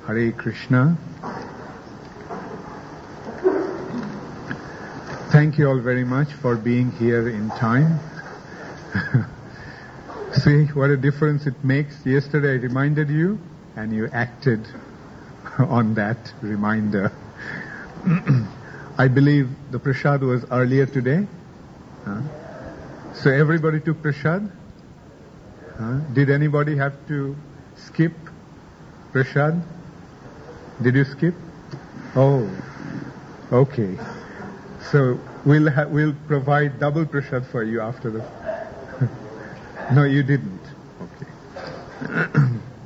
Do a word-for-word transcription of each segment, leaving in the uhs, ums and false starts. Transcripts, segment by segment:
Hare Krishna. Thank you all very much for being here in time. See what a difference it makes. Yesterday I reminded you and you acted on that reminder. I believe the prasad was earlier today. Huh? So everybody took prasad? Huh? Did anybody have to skip prasad? Did you skip? Oh, okay. So we'll ha- we'll provide double prasad for you after the... No, you didn't. Okay.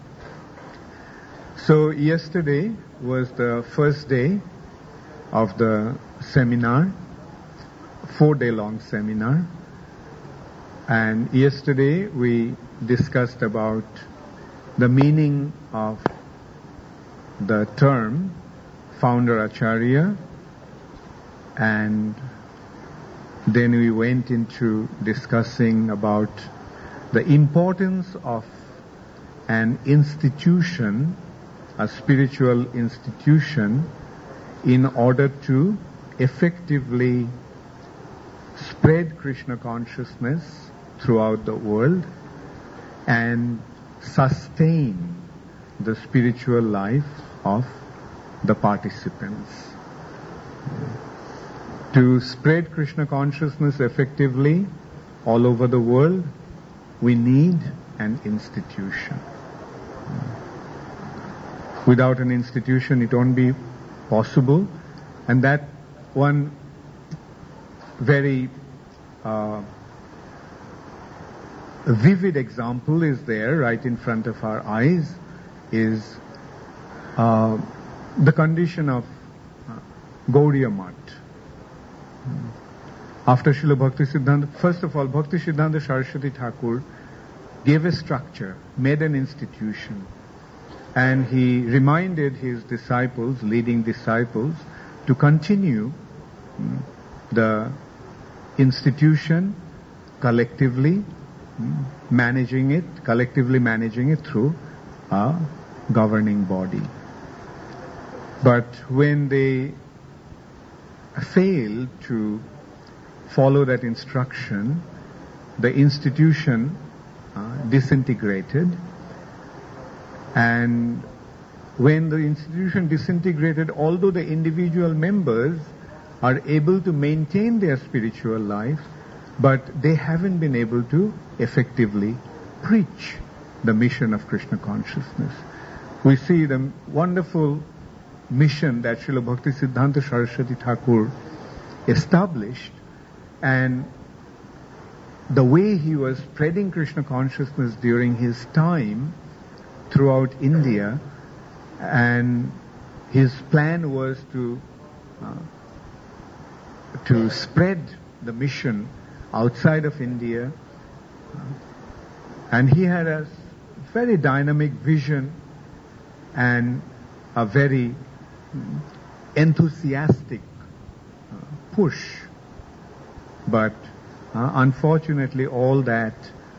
So yesterday was the first day of the seminar, four-day long seminar. And yesterday we discussed about the meaning of the term founder Acharya, and then we went into discussing about the importance of an institution, a spiritual institution, in order to effectively spread Krishna consciousness throughout the world and sustain the spiritual life of the participants. To spread Krishna consciousness effectively all over the world, we need an institution. Without an institution, it won't be possible. And that one very uh, vivid example is there right in front of our eyes, is uh, the condition of uh, Gaudiya Math. After Srila Bhakti Siddhanta, first of all, Bhakti Siddhanta Saraswati Thakur gave a structure, made an institution, and he reminded his disciples, leading disciples, to continue mm, the institution collectively, mm, managing it, collectively managing it through a governing body. But when they failed to follow that instruction, the institution uh, disintegrated. And when the institution disintegrated, although the individual members are able to maintain their spiritual life, but they haven't been able to effectively preach the mission of Krishna consciousness. We see the wonderful mission that Srila Bhakti Siddhanta Saraswati Thakur established, and the way he was spreading Krishna consciousness during his time throughout India, and his plan was to uh, to spread the mission outside of India, uh, and he had a very dynamic vision and a very enthusiastic uh, push. But uh, unfortunately all that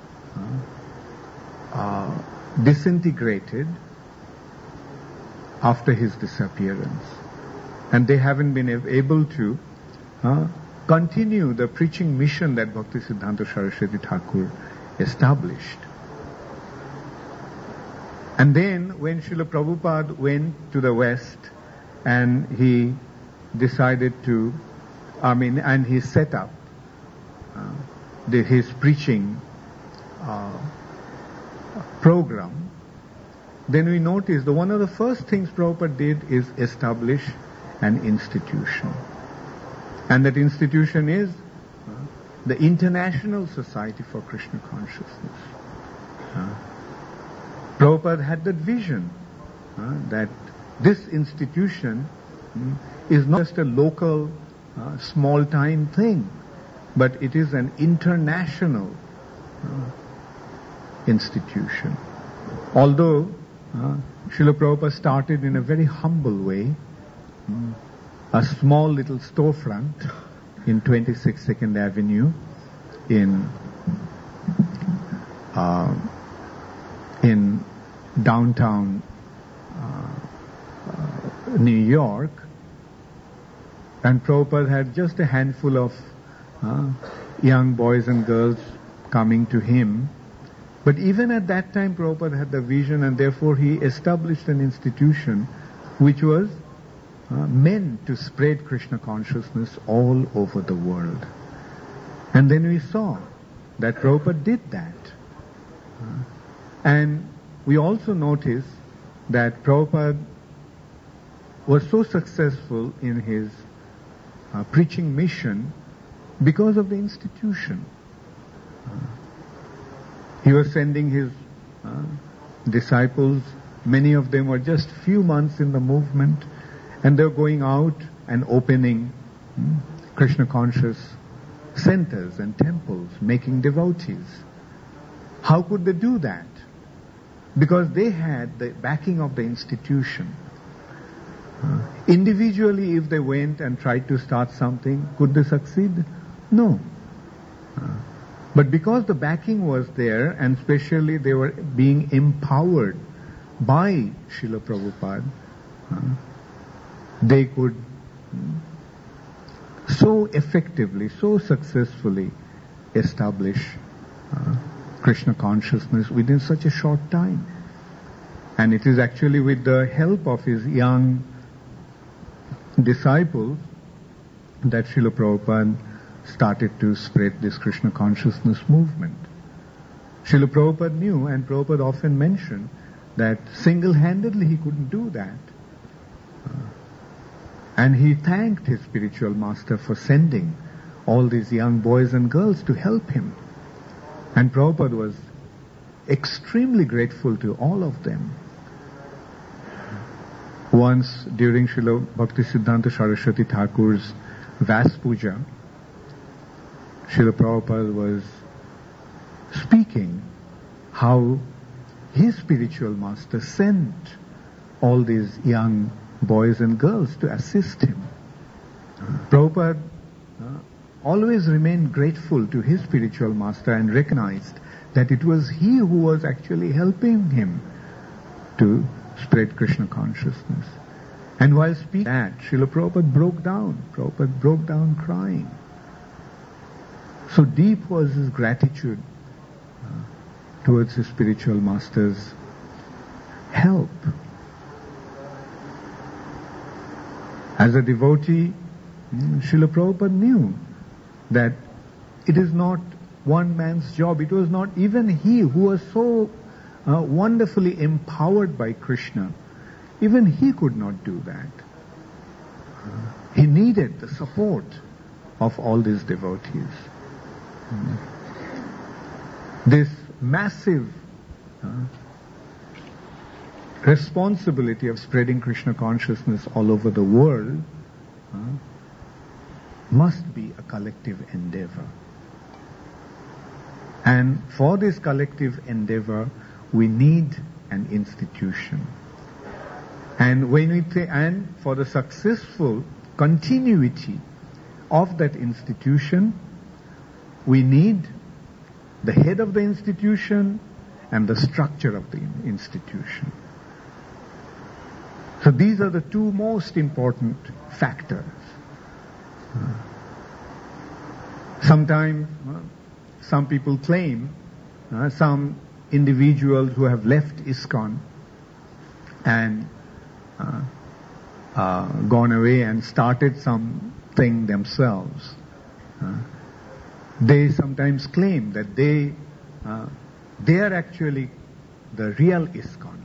uh, uh, disintegrated after his disappearance. And they haven't been able to uh, continue the preaching mission that Bhakti Siddhanta Saraswati Thakur established. And then when Srila Prabhupada went to the West and he decided to, I mean, and he set up uh, the, his preaching uh, program, then we noticed that one of the first things Prabhupada did is establish an institution. And that institution is uh, the International Society for Krishna Consciousness. Uh, Prabhupada had that vision uh, that this institution um, is not just a local, uh, small-time thing, but it is an international uh, institution. Although uh, Srila Prabhupada started in a very humble way, um, a small little storefront in twenty-six Second Avenue in uh, in downtown uh, New York, and Prabhupada had just a handful of uh, young boys and girls coming to him. But even at that time, Prabhupada had the vision, and therefore he established an institution which was uh, meant to spread Krishna consciousness all over the world. And then we saw that Prabhupada did that. Uh, and we also noticed that Prabhupada was so successful in his uh, preaching mission because of the institution. Uh, he was sending his uh, disciples, many of them were just few months in the movement, and they were going out and opening hmm, Krishna conscious centers and temples, making devotees. How could they do that? Because they had the backing of the institution. Uh, individually, if they went and tried to start something, could they succeed? No. Uh, but because the backing was there, and especially they were being empowered by Srila Prabhupada, uh, they could so effectively, so successfully establish uh, Krishna consciousness within such a short time. And it is actually with the help of his young disciples that Srila Prabhupada started to spread this Krishna consciousness movement. Srila Prabhupada knew, and Prabhupada often mentioned, that single-handedly he couldn't do that. Uh, and he thanked his spiritual master for sending all these young boys and girls to help him. And Prabhupada was extremely grateful to all of them. Once during Srila Bhaktisiddhanta Saraswati Thakur's Vas Puja, Srila Prabhupada was speaking how his spiritual master sent all these young boys and girls to assist him. Prabhupada uh, always remained grateful to his spiritual master and recognized that it was he who was actually helping him to spread Krishna consciousness. And while speaking that, Srila Prabhupada broke down. Prabhupada broke down crying. So deep was his gratitude uh, towards his spiritual master's help. As a devotee, Srila Prabhupada knew that it is not one man's job. It was not even he who was so uh, wonderfully empowered by Krishna. Even he could not do that. Uh, he needed the support of all these devotees. Mm. This massive uh, responsibility of spreading Krishna consciousness all over the world uh, must be a collective endeavor. And for this collective endeavor, we need an institution. And when we th- and for the successful continuity of that institution, we need the head of the institution and the structure of the institution. So these are the two most important factors. Uh, sometimes uh, some people claim, uh, some individuals who have left ISKCON and uh, uh, gone away and started something themselves, uh, they sometimes claim that they uh, they are actually the real ISKCON.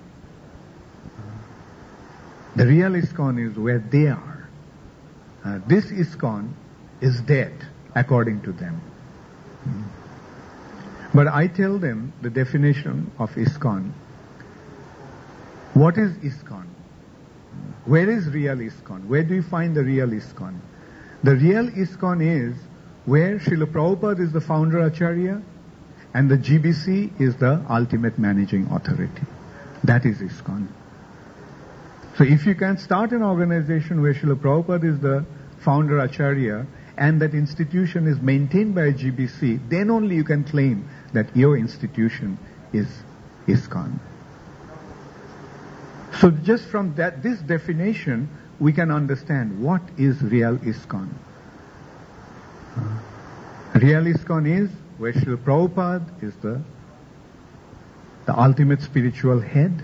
The real ISKCON is where they are. Uh, this ISKCON is dead, according to them. Mm. But I tell them the definition of ISKCON. What is ISKCON? Where is real ISKCON? Where do you find the real ISKCON? The real ISKCON is where Srila Prabhupada is the founder Acharya and the G B C is the ultimate managing authority. That is ISKCON. So if you can start an organization where Srila Prabhupada is the founder Acharya and that institution is maintained by a G B C, then only you can claim that your institution is ISKCON. So just from that, this definition, we can understand what is real ISKCON. Uh, real ISKCON is where Srila Prabhupada is the, the ultimate spiritual head.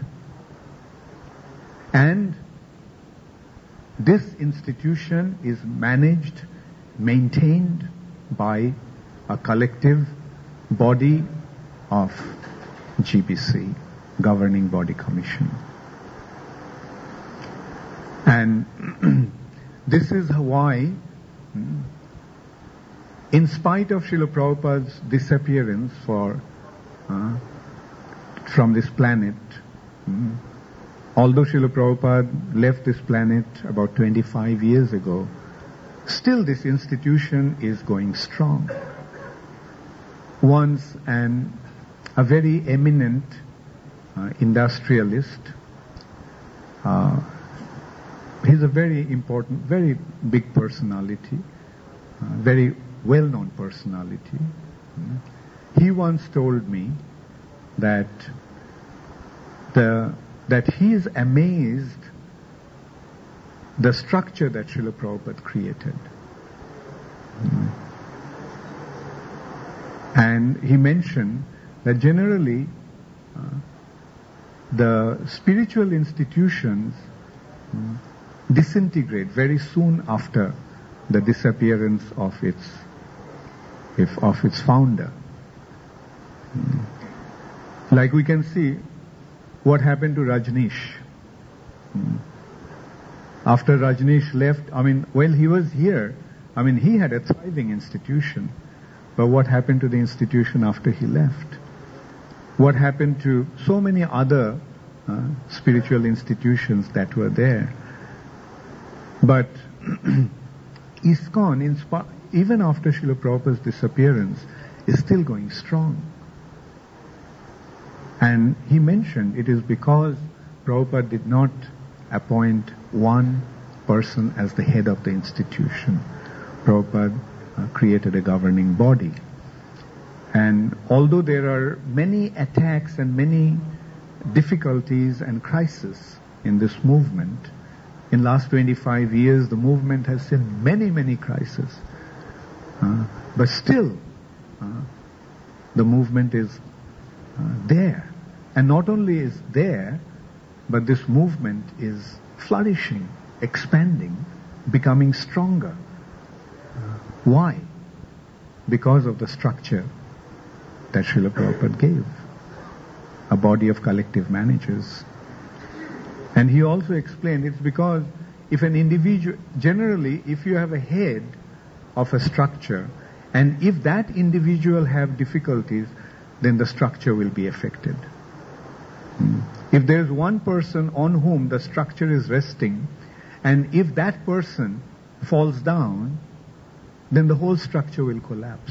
And this institution is managed, maintained by a collective body of G B C, Governing Body Commission. And this is why, in spite of Srila Prabhupada's disappearance for, uh, from this planet, um, although Srila Prabhupada left this planet about twenty-five years ago, still this institution is going strong. Once an, a very eminent uh, industrialist, uh, he's a very important, very big personality, uh, very well-known personality. Mm. He once told me that the that he is amazed the structure that Srila Prabhupada created. Mm. And he mentioned that generally uh, the spiritual institutions mm, disintegrate very soon after the disappearance of its if, of its founder. Mm. Like we can see what happened to Rajneesh. Mm. After Rajneesh left, I mean, while he was here, I mean, he had a thriving institution. But what happened to the institution after he left? What happened to so many other uh, spiritual institutions that were there? But ISKCON, in sp- even after Srila Prabhupada's disappearance, is still going strong. And he mentioned it is because Prabhupada did not appoint one person as the head of the institution. Prabhupada uh, created a governing body. And although there are many attacks and many difficulties and crises in this movement, in last twenty-five years the movement has seen many, many crises. Uh, but still, uh, the movement is uh, there. And not only is there, but this movement is flourishing, expanding, becoming stronger. Uh, why? Because of the structure that Srila Prabhupada gave, a body of collective managers. And he also explained it's because if an individual, generally if you have a head of a structure, and if that individual have difficulties, then the structure will be affected. Hmm. If there is one person on whom the structure is resting, and if that person falls down, then the whole structure will collapse.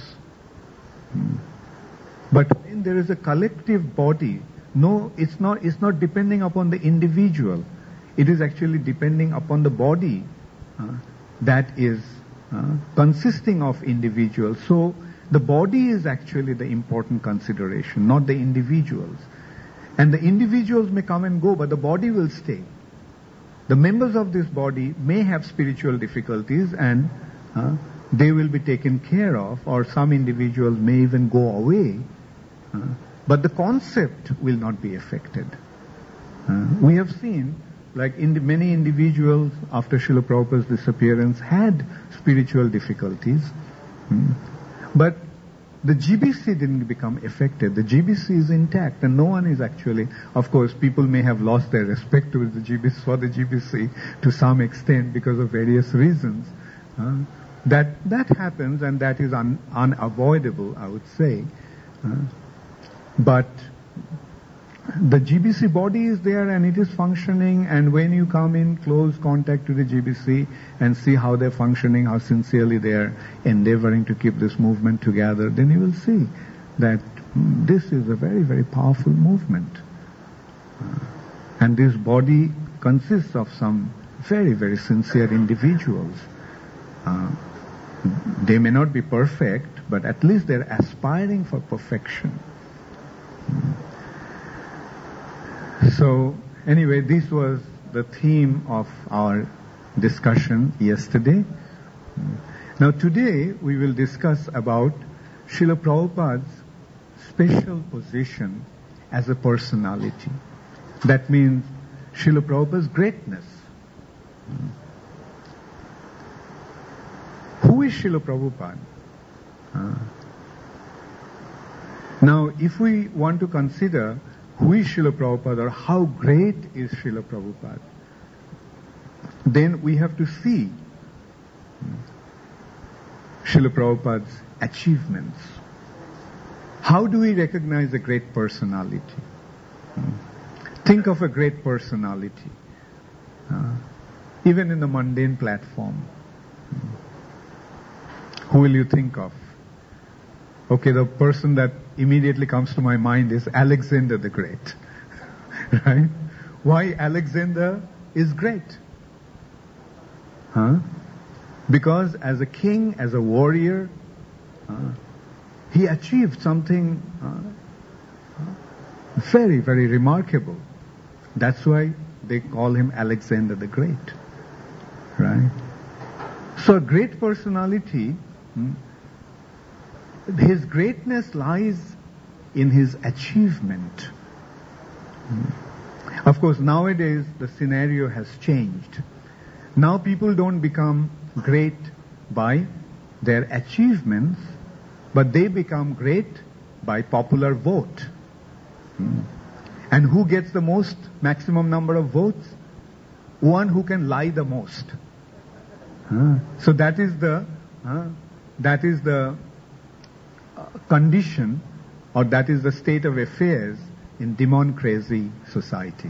Hmm. But when there is a collective body, no, it's not, it's not depending upon the individual. It is actually depending upon the body uh, that is uh, consisting of individuals. So the body is actually the important consideration, not the individuals. And the individuals may come and go, but the body will stay. The members of this body may have spiritual difficulties and uh, they will be taken care of, or some individuals may even go away. Uh, but the concept will not be affected. Uh, we have seen, like in the many individuals after Srila Prabhupada's disappearance had spiritual difficulties. Mm. But the G B C didn't become affected. The G B C is intact, and no one is actually, of course, people may have lost their respect towards the G B C, for the G B C to some extent because of various reasons. Uh, that that happens, and that is un, unavoidable, I would say. Uh, but the G B C body is there and it is functioning, and when you come in close contact to the G B C and see how they're functioning, how sincerely they're endeavoring to keep this movement together, then you will see that mm, this is a very, very powerful movement. Uh, and this body consists of some very, very sincere individuals. Uh, they may not be perfect, but at least they're aspiring for perfection. So, anyway, this was the theme of our discussion yesterday. Now today we will discuss about Srila Prabhupada's special position as a personality. That means Srila Prabhupada's greatness. Who is Srila Prabhupada? Uh, now, if we want to consider who is Srila Prabhupada or how great is Srila Prabhupada, then we have to see Srila Prabhupada's achievements. How do we recognize a great personality? Think of a great personality, uh, even in the mundane platform. Who will you think of? Okay, the person that immediately comes to my mind is Alexander the Great. Right? Why Alexander is great? Huh? Because as a king, as a warrior, uh, he achieved something uh, very, very remarkable. That's why they call him Alexander the Great. Right? So a great personality, hmm, his greatness lies in his achievement. Hmm. Of course, nowadays the scenario has changed. Now people don't become great by their achievements, but they become great by popular vote. Hmm. And who gets the most, maximum number of votes? One who can lie the most. Huh? So that is the uh, that is the uh, condition, or that is the state of affairs in demon-crazy society.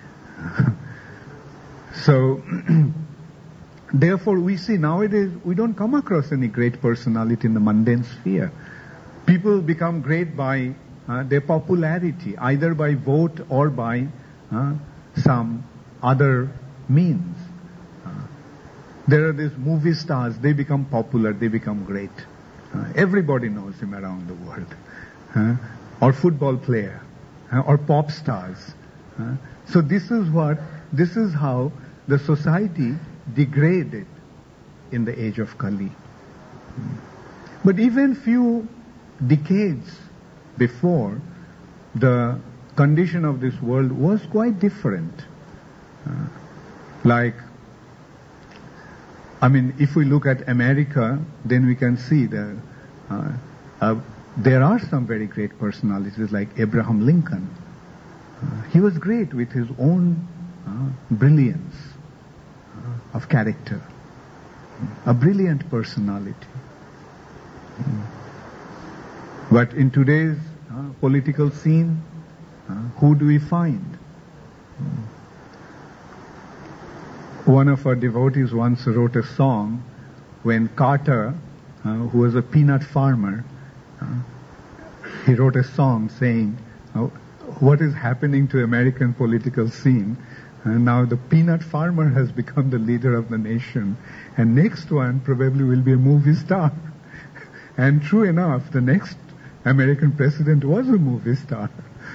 So, therefore, we see nowadays we don't come across any great personality in the mundane sphere. People become great by uh, their popularity, either by vote or by uh, some other means. There are these movie stars, they become popular, they become great. Uh, everybody knows him around the world. Uh, or football player, uh, or pop stars. Uh, so this is what, this is how the society degraded in the age of Kali. Mm. But even few decades before, the condition of this world was quite different. Uh, like, I mean, if we look at America, then we can see that uh, uh, there are some very great personalities like Abraham Lincoln. Uh, he was great with his own uh, brilliance uh, of character, a brilliant personality. Mm. But in today's uh, political scene, uh, who do we find? Mm. One of our devotees once wrote a song when Carter, uh, who was a peanut farmer, uh, he wrote a song saying, oh, what is happening to American political scene? And now the peanut farmer has become the leader of the nation, and next one probably will be a movie star. And true enough, the next American president was a movie star.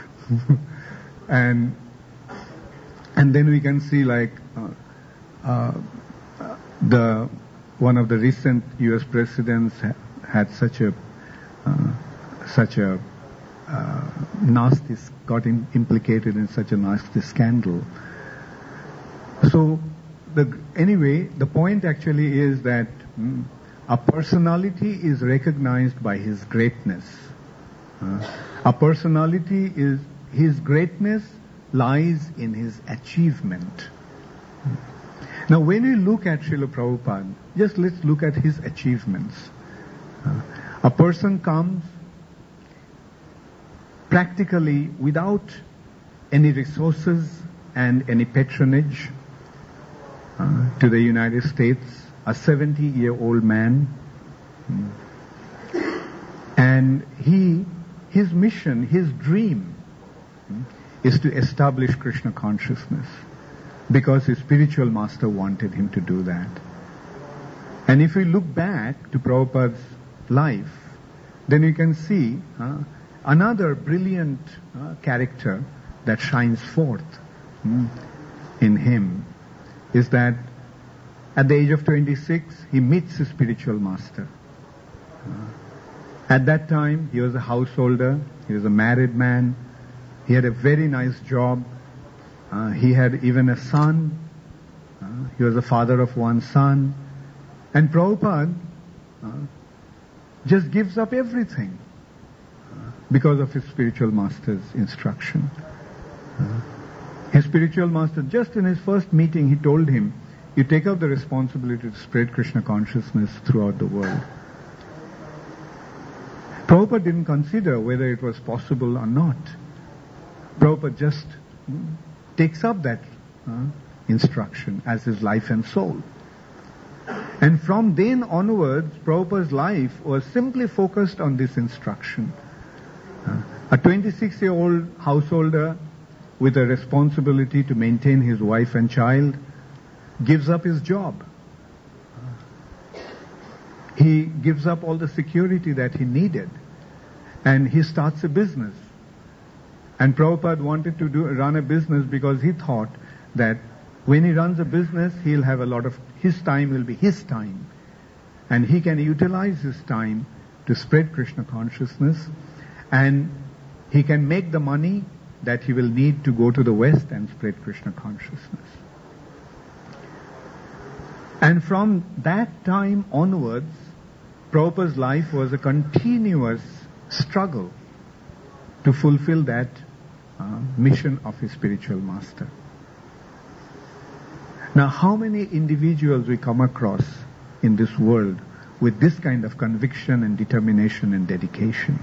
and and then we can see like uh, Uh, the one of the recent U S presidents ha- had such a uh, such a uh, nasty got in, implicated in such a nasty scandal. So, the anyway, the point actually is that mm, a personality is recognized by his greatness. Uh, a personality is his greatness lies in his achievement. Now, when we look at Srila Prabhupada, just let's look at his achievements. Uh, a person comes practically without any resources and any patronage uh, to the United States, a seventy-year-old man. Mm. And he, his mission, his dream mm, is to establish Krishna consciousness, because his spiritual master wanted him to do that. And if we look back to Prabhupada's life, then you can see uh, another brilliant uh, character that shines forth. mm, in him is that at the age of twenty-six, he meets his spiritual master. Uh, at that time, he was a householder, he was a married man, he had a very nice job, uh, he had even a son, uh, he was the father of one son, and Prabhupada uh, just gives up everything uh, because of his spiritual master's instruction. Uh, his spiritual master, just in his first meeting, he told him, you take up the responsibility to spread Krishna consciousness throughout the world. Prabhupada didn't consider whether it was possible or not. Prabhupada just mm, takes up that uh, instruction as his life and soul. And from then onwards, Prabhupada's life was simply focused on this instruction. Uh, a twenty-six-year-old householder with a responsibility to maintain his wife and child gives up his job. He gives up all the security that he needed, and he starts a business. And Prabhupada wanted to do, run a business because he thought that when he runs a business, he'll have a lot of, his time will be his time. And he can utilize his time to spread Krishna consciousness, and he can make the money that he will need to go to the West and spread Krishna consciousness. And from that time onwards, Prabhupada's life was a continuous struggle to fulfill that uh, mission of his spiritual master. Now, how many individuals we come across in this world with this kind of conviction and determination and dedication?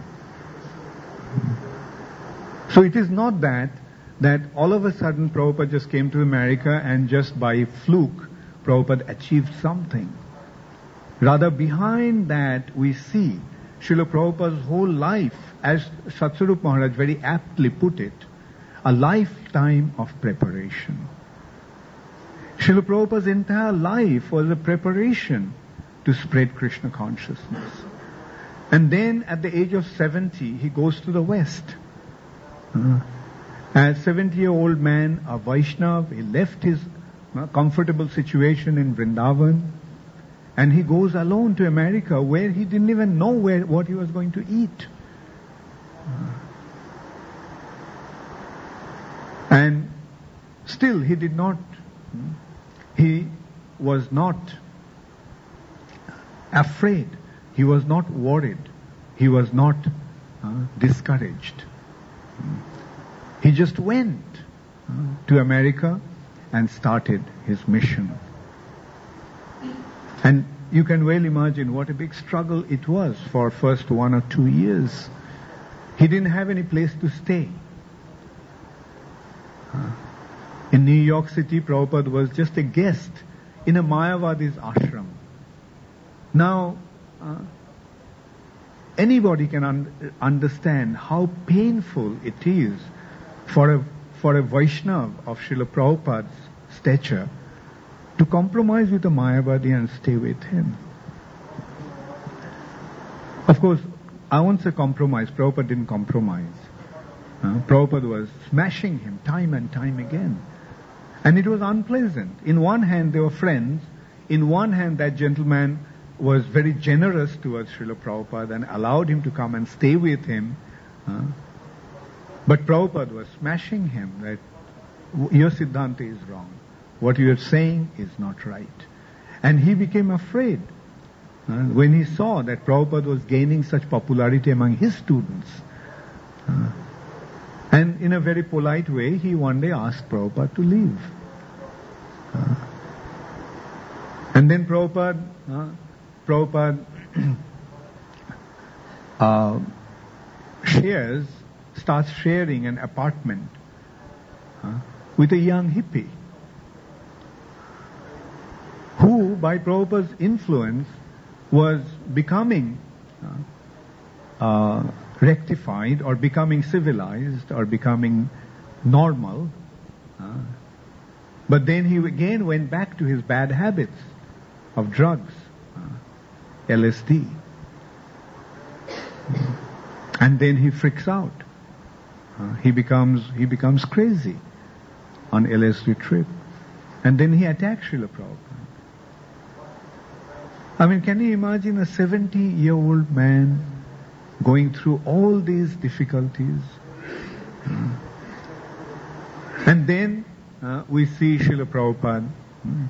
So it is not that, that all of a sudden Prabhupada just came to America and just by fluke Prabhupada achieved something. Rather, behind that we see Srila Prabhupada's whole life, as Satsarup Maharaj very aptly put it, a lifetime of preparation. Srila Prabhupada's entire life was a preparation to spread Krishna consciousness. And then at the age of seventy, he goes to the West. Uh, as seventy-year-old man, a Vaishnava, he left his uh, comfortable situation in Vrindavan, and he goes alone to America, where he didn't even know where what he was going to eat. Uh, and still he did not, he was not afraid, he was not worried, he was not uh, discouraged. He just went uh, to America and started his mission. And you can well imagine what a big struggle it was for first one or two years. He didn't have any place to stay. Uh, in New York City, Prabhupada was just a guest in a Mayavadi's ashram. Now, uh, anybody can un- understand how painful it is for a for a Vaishnava of Srila Prabhupada's stature to compromise with a Mayavadi and stay with him. Of course, I won't say compromise. Prabhupada didn't compromise. Uh, Prabhupada was smashing him time and time again. And it was unpleasant. In one hand, they were friends. In one hand, that gentleman was very generous towards Srila Prabhupada and allowed him to come and stay with him. Uh, but Prabhupada was smashing him that your Siddhanta is wrong. What you are saying is not right. And he became afraid uh, when he saw that Prabhupada was gaining such popularity among his students. Uh, and in a very polite way, he one day asked Prabhupada to leave. Uh, and then Prabhupada, uh, Prabhupada uh, shares, starts sharing an apartment uh, with a young hippie, who, by Prabhupada's influence, was becoming uh, uh, rectified or becoming civilized or becoming normal. Uh, but then he again went back to his bad habits of drugs, uh, L S D. And then he freaks out. Uh, he becomes he becomes crazy. on L S D trip. And then he attacked Srila Prabhupada. I mean, can you imagine a seventy-year-old man going through all these difficulties? Hmm. And then uh, we see Srila Prabhupada hmm,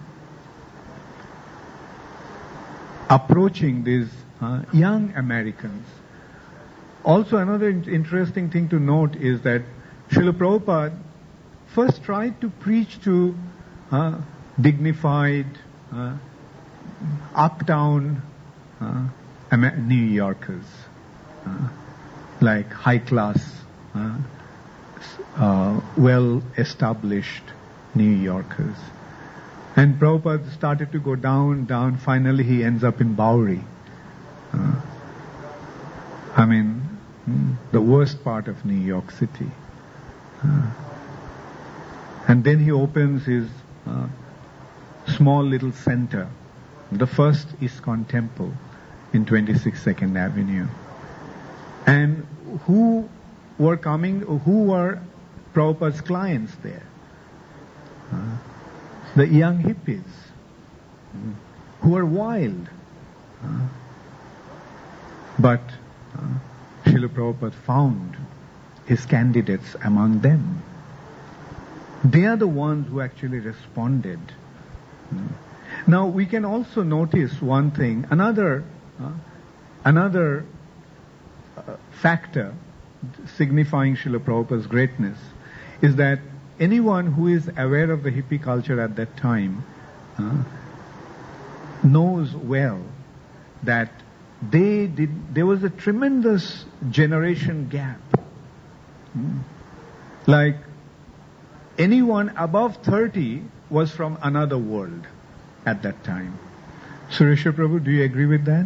approaching these uh, young Americans. Also, another in- interesting thing to note is that Srila Prabhupada first tried to preach to uh, dignified, uh, uptown uh, New Yorkers, uh, like high-class, uh, uh, well-established New Yorkers. And Prabhupada started to go down, down. Finally, he ends up in Bowery. Uh, I mean, mm, the worst part of New York City. Uh, and then he opens his uh, small little center, the first ISKCON temple in twenty-sixth second Avenue. And who were coming, who were Prabhupada's clients there? Uh, the young hippies, uh, who were wild. Uh, but uh, Srila Prabhupada found his candidates among them. They are the ones who actually responded. Uh, now we can also notice one thing, another, uh, another uh, factor signifying Srila Prabhupada's greatness is that anyone who is aware of the hippie culture at that time uh, knows well that they did. There was a tremendous generation gap. Hmm. Like anyone above thirty was from another world at that time. Suresha Prabhu, do you agree with that?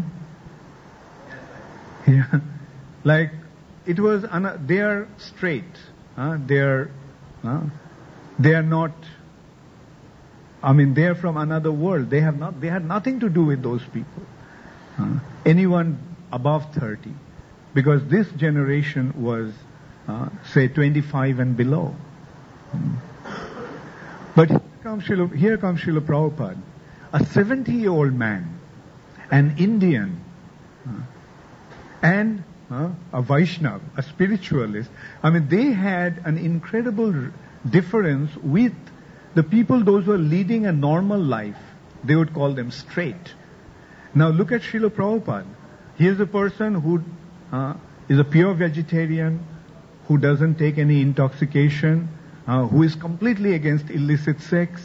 Yeah. Like it was. An, they are straight. Uh, they are. Uh, they are not. I mean, they are from another world. They have not. They had nothing to do with those people. Uh, anyone above thirty, because this generation was, uh, say, twenty-five and below. Hmm. But here comes Srila, here comes Srila Prabhupada, a seventy-year-old man, an Indian, uh, and uh, a Vaishnava, a spiritualist. I mean, they had an incredible r- difference with the people, those who are leading a normal life. They would call them straight. Now look at Srila Prabhupada. He is a person who uh, is a pure vegetarian, who doesn't take any intoxication, uh, who is completely against illicit sex.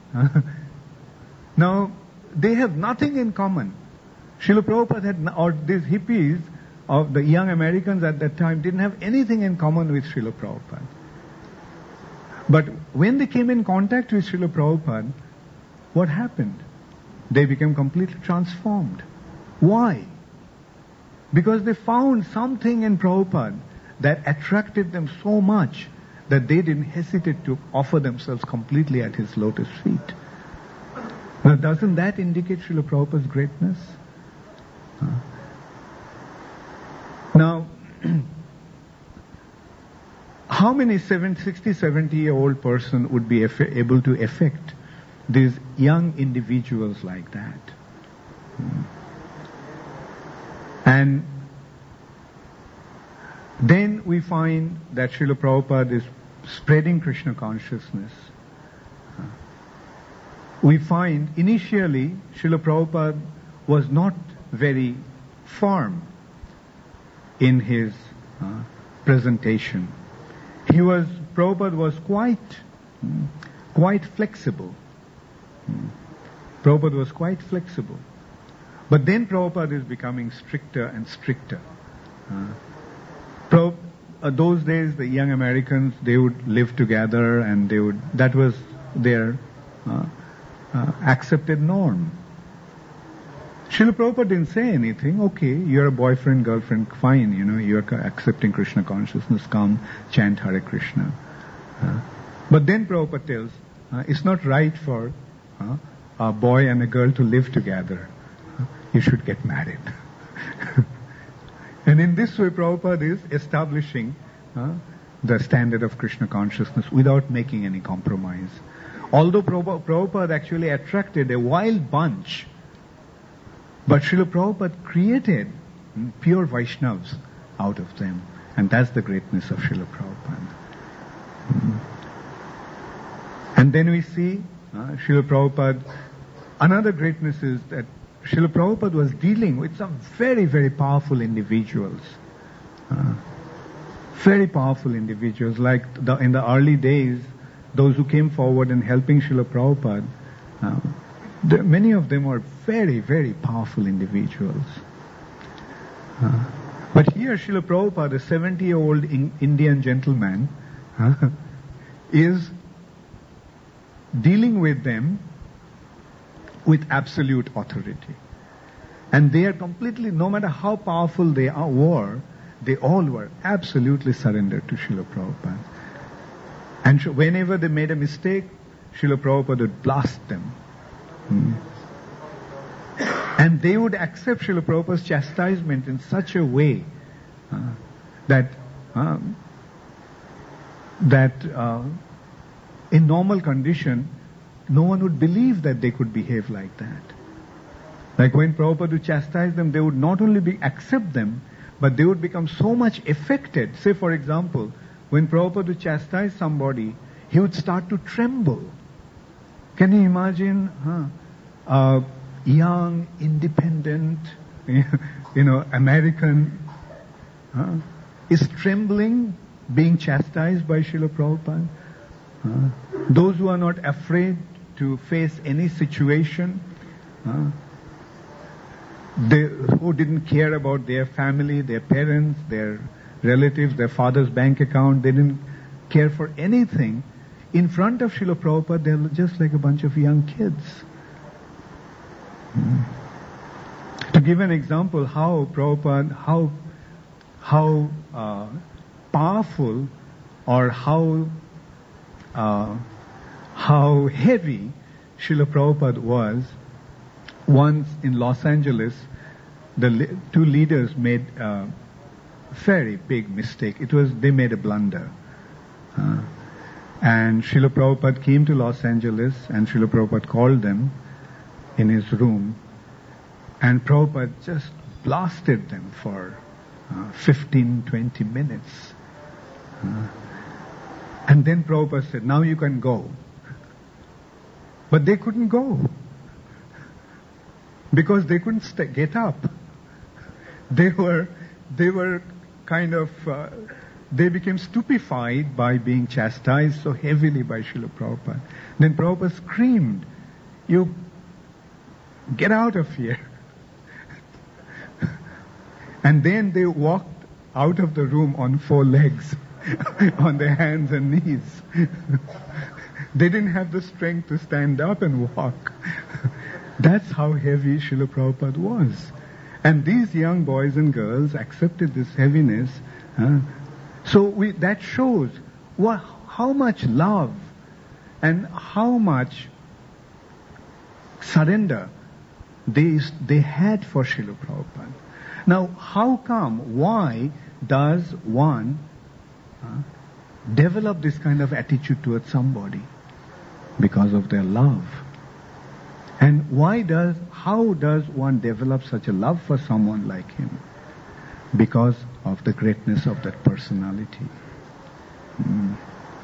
Now, they have nothing in common. Srila Prabhupada had, or these hippies of the young Americans at that time didn't have anything in common with Srila Prabhupada. But when they came in contact with Srila Prabhupada, what happened? They became completely transformed. Why? Because they found something in Prabhupada that attracted them so much that they didn't hesitate to offer themselves completely at his lotus feet. Now, doesn't that indicate Srila Prabhupada's greatness? Huh? Now, how many sixty, seventy-year-old person would be eff- able to affect these young individuals like that? Hmm. And then we find that Srila Prabhupada is spreading Krishna consciousness. We find initially Srila Prabhupada was not very firm in his uh, presentation. He was, Prabhupada was quite, mm, quite flexible. Mm. Prabhupada was quite flexible. But then Prabhupada is becoming stricter and stricter. Uh, Prabhupada, uh, those days, the young Americans, they would live together and they would, that was their uh, uh, accepted norm. Srila Prabhupada didn't say anything. Okay, you're a boyfriend, girlfriend, fine, you know, you're accepting Krishna consciousness, come, chant Hare Krishna. Uh, but then Prabhupada tells, uh, it's not right for uh, a boy and a girl to live together. Uh, you should get married. And in this way, Prabhupada is establishing uh, the standard of Krishna consciousness without making any compromise. Although Prabhupada, Prabhupada actually attracted a wild bunch, but Srila Prabhupada created pure Vaishnavas out of them. And that's the greatness of Srila Prabhupada. Mm. And then we see uh, Srila Prabhupada, another greatness is that Srila Prabhupada was dealing with some very, very powerful individuals. Uh, very powerful individuals, like the, in the early days, those who came forward and helping Srila Prabhupada, uh, the, many of them were very, very powerful individuals. Uh, but here Srila Prabhupada, a seventy-year-old in, Indian gentleman, uh, is dealing with them with absolute authority. And they are completely, no matter how powerful they are, were, they all were absolutely surrendered to Srila Prabhupada. And whenever they made a mistake, Srila Prabhupada would blast them. Hmm. And they would accept Srila Prabhupada's chastisement in such a way uh, that um, that uh, in normal condition, no one would believe that they could behave like that. Like when Prabhupada would chastise them, they would not only be accept them, but they would become so much affected. Say, for example, when Prabhupada would chastise somebody, he would start to tremble. Can you imagine huh, a young, independent, you know, American huh, is trembling, being chastised by Srila Prabhupada? Huh? Those who are not afraid to face any situation, huh? They, who didn't care about their family, their parents, their relatives, their father's bank account, they didn't care for anything. In front of Srila Prabhupada, they're just like a bunch of young kids. Hmm. To give an example, how Prabhupada, how how uh, powerful or how uh, how heavy Srila Prabhupada was. Once in Los Angeles, the le- two leaders made a very big mistake. It was, they made a blunder. Uh, and Srila Prabhupada came to Los Angeles and Srila Prabhupada called them in his room, and Prabhupada just blasted them for uh, fifteen, twenty minutes. Uh, and then Prabhupada said, now you can go. But they couldn't go. Because they couldn't st- get up. They were, they were kind of, uh, they became stupefied by being chastised so heavily by Srila Prabhupada. Then Prabhupada screamed, you get out of here. And then they walked out of the room on four legs, on their hands and knees. They didn't have the strength to stand up and walk. That's how heavy Srila Prabhupada was. And these young boys and girls accepted this heaviness. Huh? So we, that shows what, how much love and how much surrender they, they had for Srila Prabhupada. Now, how come, why does one uh, develop this kind of attitude towards somebody? Because of their love. And why does, how does one develop such a love for someone like him? Because of the greatness of that personality. Mm.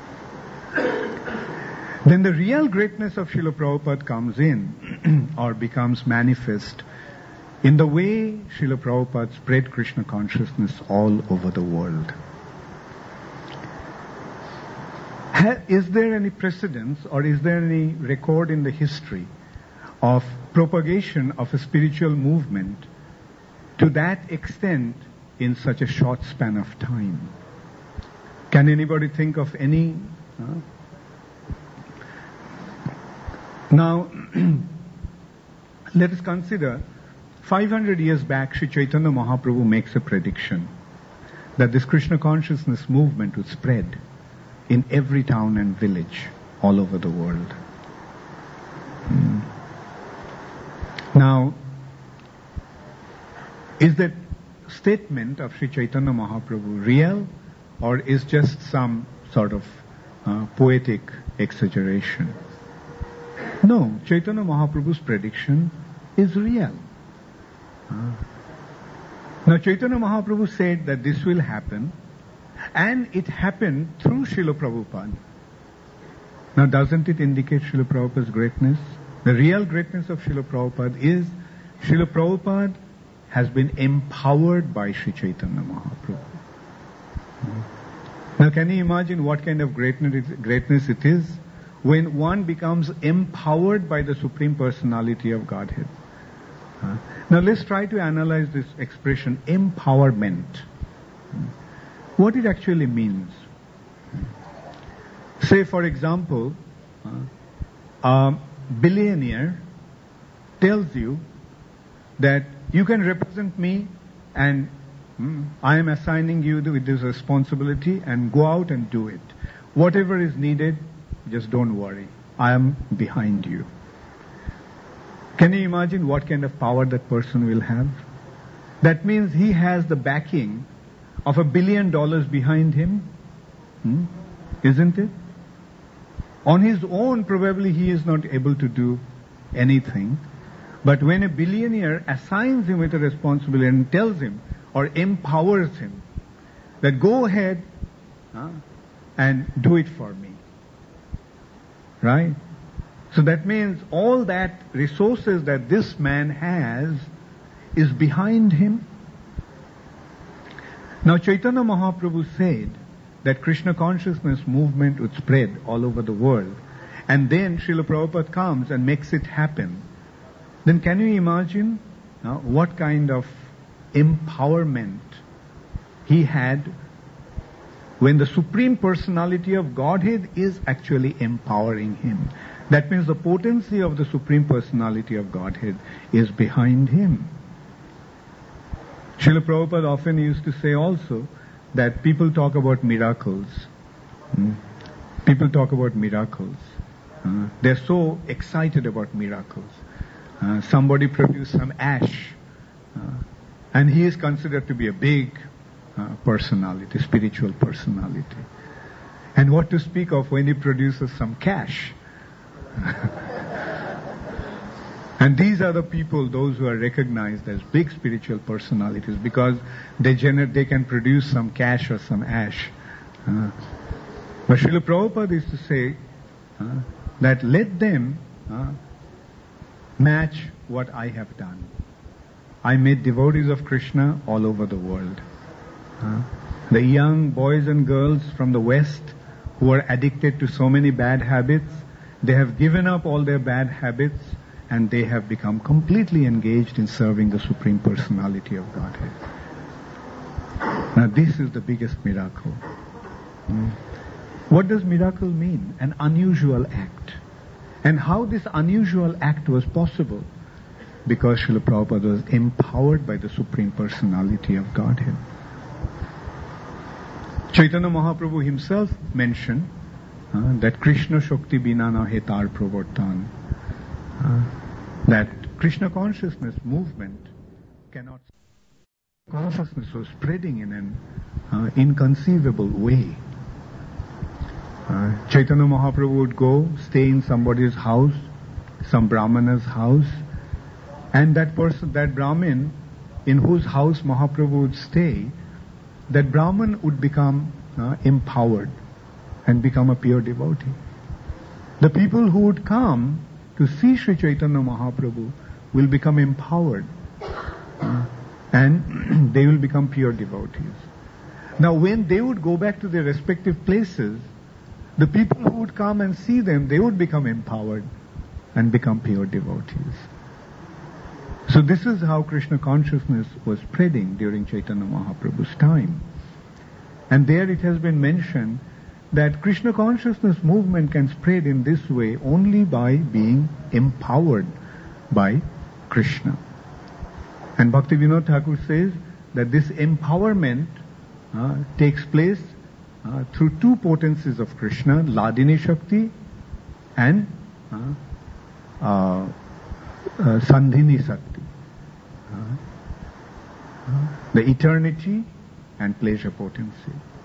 Then the real greatness of Srila Prabhupada comes in or becomes manifest in the way Srila Prabhupada spread Krishna consciousness all over the world. Ha- is there any precedence or is there any record in the history of propagation of a spiritual movement to that extent in such a short span of time? Can anybody think of any? Uh? Now, let us consider, five hundred years back, Sri Chaitanya Mahaprabhu makes a prediction that this Krishna consciousness movement would spread in every town and village all over the world. Hmm. Now, is that statement of Sri Chaitanya Mahaprabhu real or is just some sort of uh, poetic exaggeration. No, Chaitanya Mahaprabhu's prediction is real. Uh, now Chaitanya Mahaprabhu said that this will happen, and it happened through Srila Prabhupada. Now doesn't it indicate Srila Prabhupada's greatness? The real greatness of Srila Prabhupada is Srila Prabhupada has been empowered by Sri Chaitanya Mahaprabhu. Now can you imagine what kind of greatness it, greatness it is when one becomes empowered by the Supreme Personality of Godhead? Uh, now let's try to analyze this expression, empowerment. What it actually means. Say for example, uh, a billionaire tells you that you can represent me and mm, I am assigning you with this responsibility and go out and do it. Whatever is needed, just don't worry. I am behind you. Can you imagine what kind of power that person will have? That means he has the backing of a billion dollars behind him. Hmm? Isn't it? On his own, probably he is not able to do anything. But when a billionaire assigns him with a responsibility and tells him or empowers him that go ahead uh, and do it for me. Right? So that means all that resources that this man has is behind him. Now Chaitanya Mahaprabhu said that Krishna consciousness movement would spread all over the world. And then Srila Prabhupada comes and makes it happen. Then can you imagine uh, what kind of empowerment he had when the Supreme Personality of Godhead is actually empowering him. That means the potency of the Supreme Personality of Godhead is behind him. Srila Prabhupada often used to say also that people talk about miracles. Hmm? People talk about miracles. Uh, they're so excited about miracles. Uh, somebody produced some ash, uh, and he is considered to be a big uh, personality, spiritual personality. And what to speak of when he produces some cash? And these are the people, those who are recognized as big spiritual personalities, because they gener- they can produce some cash or some ash. Uh, but Srila Prabhupada used to say uh, that let them uh, match what I have done. I made devotees of Krishna all over the world. Uh, the young boys and girls from the West who are addicted to so many bad habits, they have given up all their bad habits and they have become completely engaged in serving the Supreme Personality of Godhead. Now this is the biggest miracle. Hmm. What does miracle mean? An unusual act. And how this unusual act was possible? Because Srila Prabhupada was empowered by the Supreme Personality of Godhead. Chaitanya Mahaprabhu himself mentioned uh, that Krishna Shakti Bina na Hetar Pravartan. Uh, that Krishna consciousness movement cannot... Consciousness was spreading in an uh, inconceivable way. Uh, Chaitanya Mahaprabhu would go, stay in somebody's house, some Brahmana's house, and that person, that Brahmin, in whose house Mahaprabhu would stay, that Brahman would become uh, empowered and become a pure devotee. The people who would come to see Sri Chaitanya Mahaprabhu will become empowered uh, and they will become pure devotees. Now when they would go back to their respective places, the people who would come and see them, they would become empowered and become pure devotees. So this is how Krishna consciousness was spreading during Chaitanya Mahaprabhu's time. And there it has been mentioned that Krishna consciousness movement can spread in this way only by being empowered by Krishna. And Bhaktivinoda Thakur says that this empowerment uh, takes place uh, through two potencies of Krishna, Ladini Shakti and uh, uh, uh, Sandhini Shakti. Uh, uh, the eternity and pleasure potency.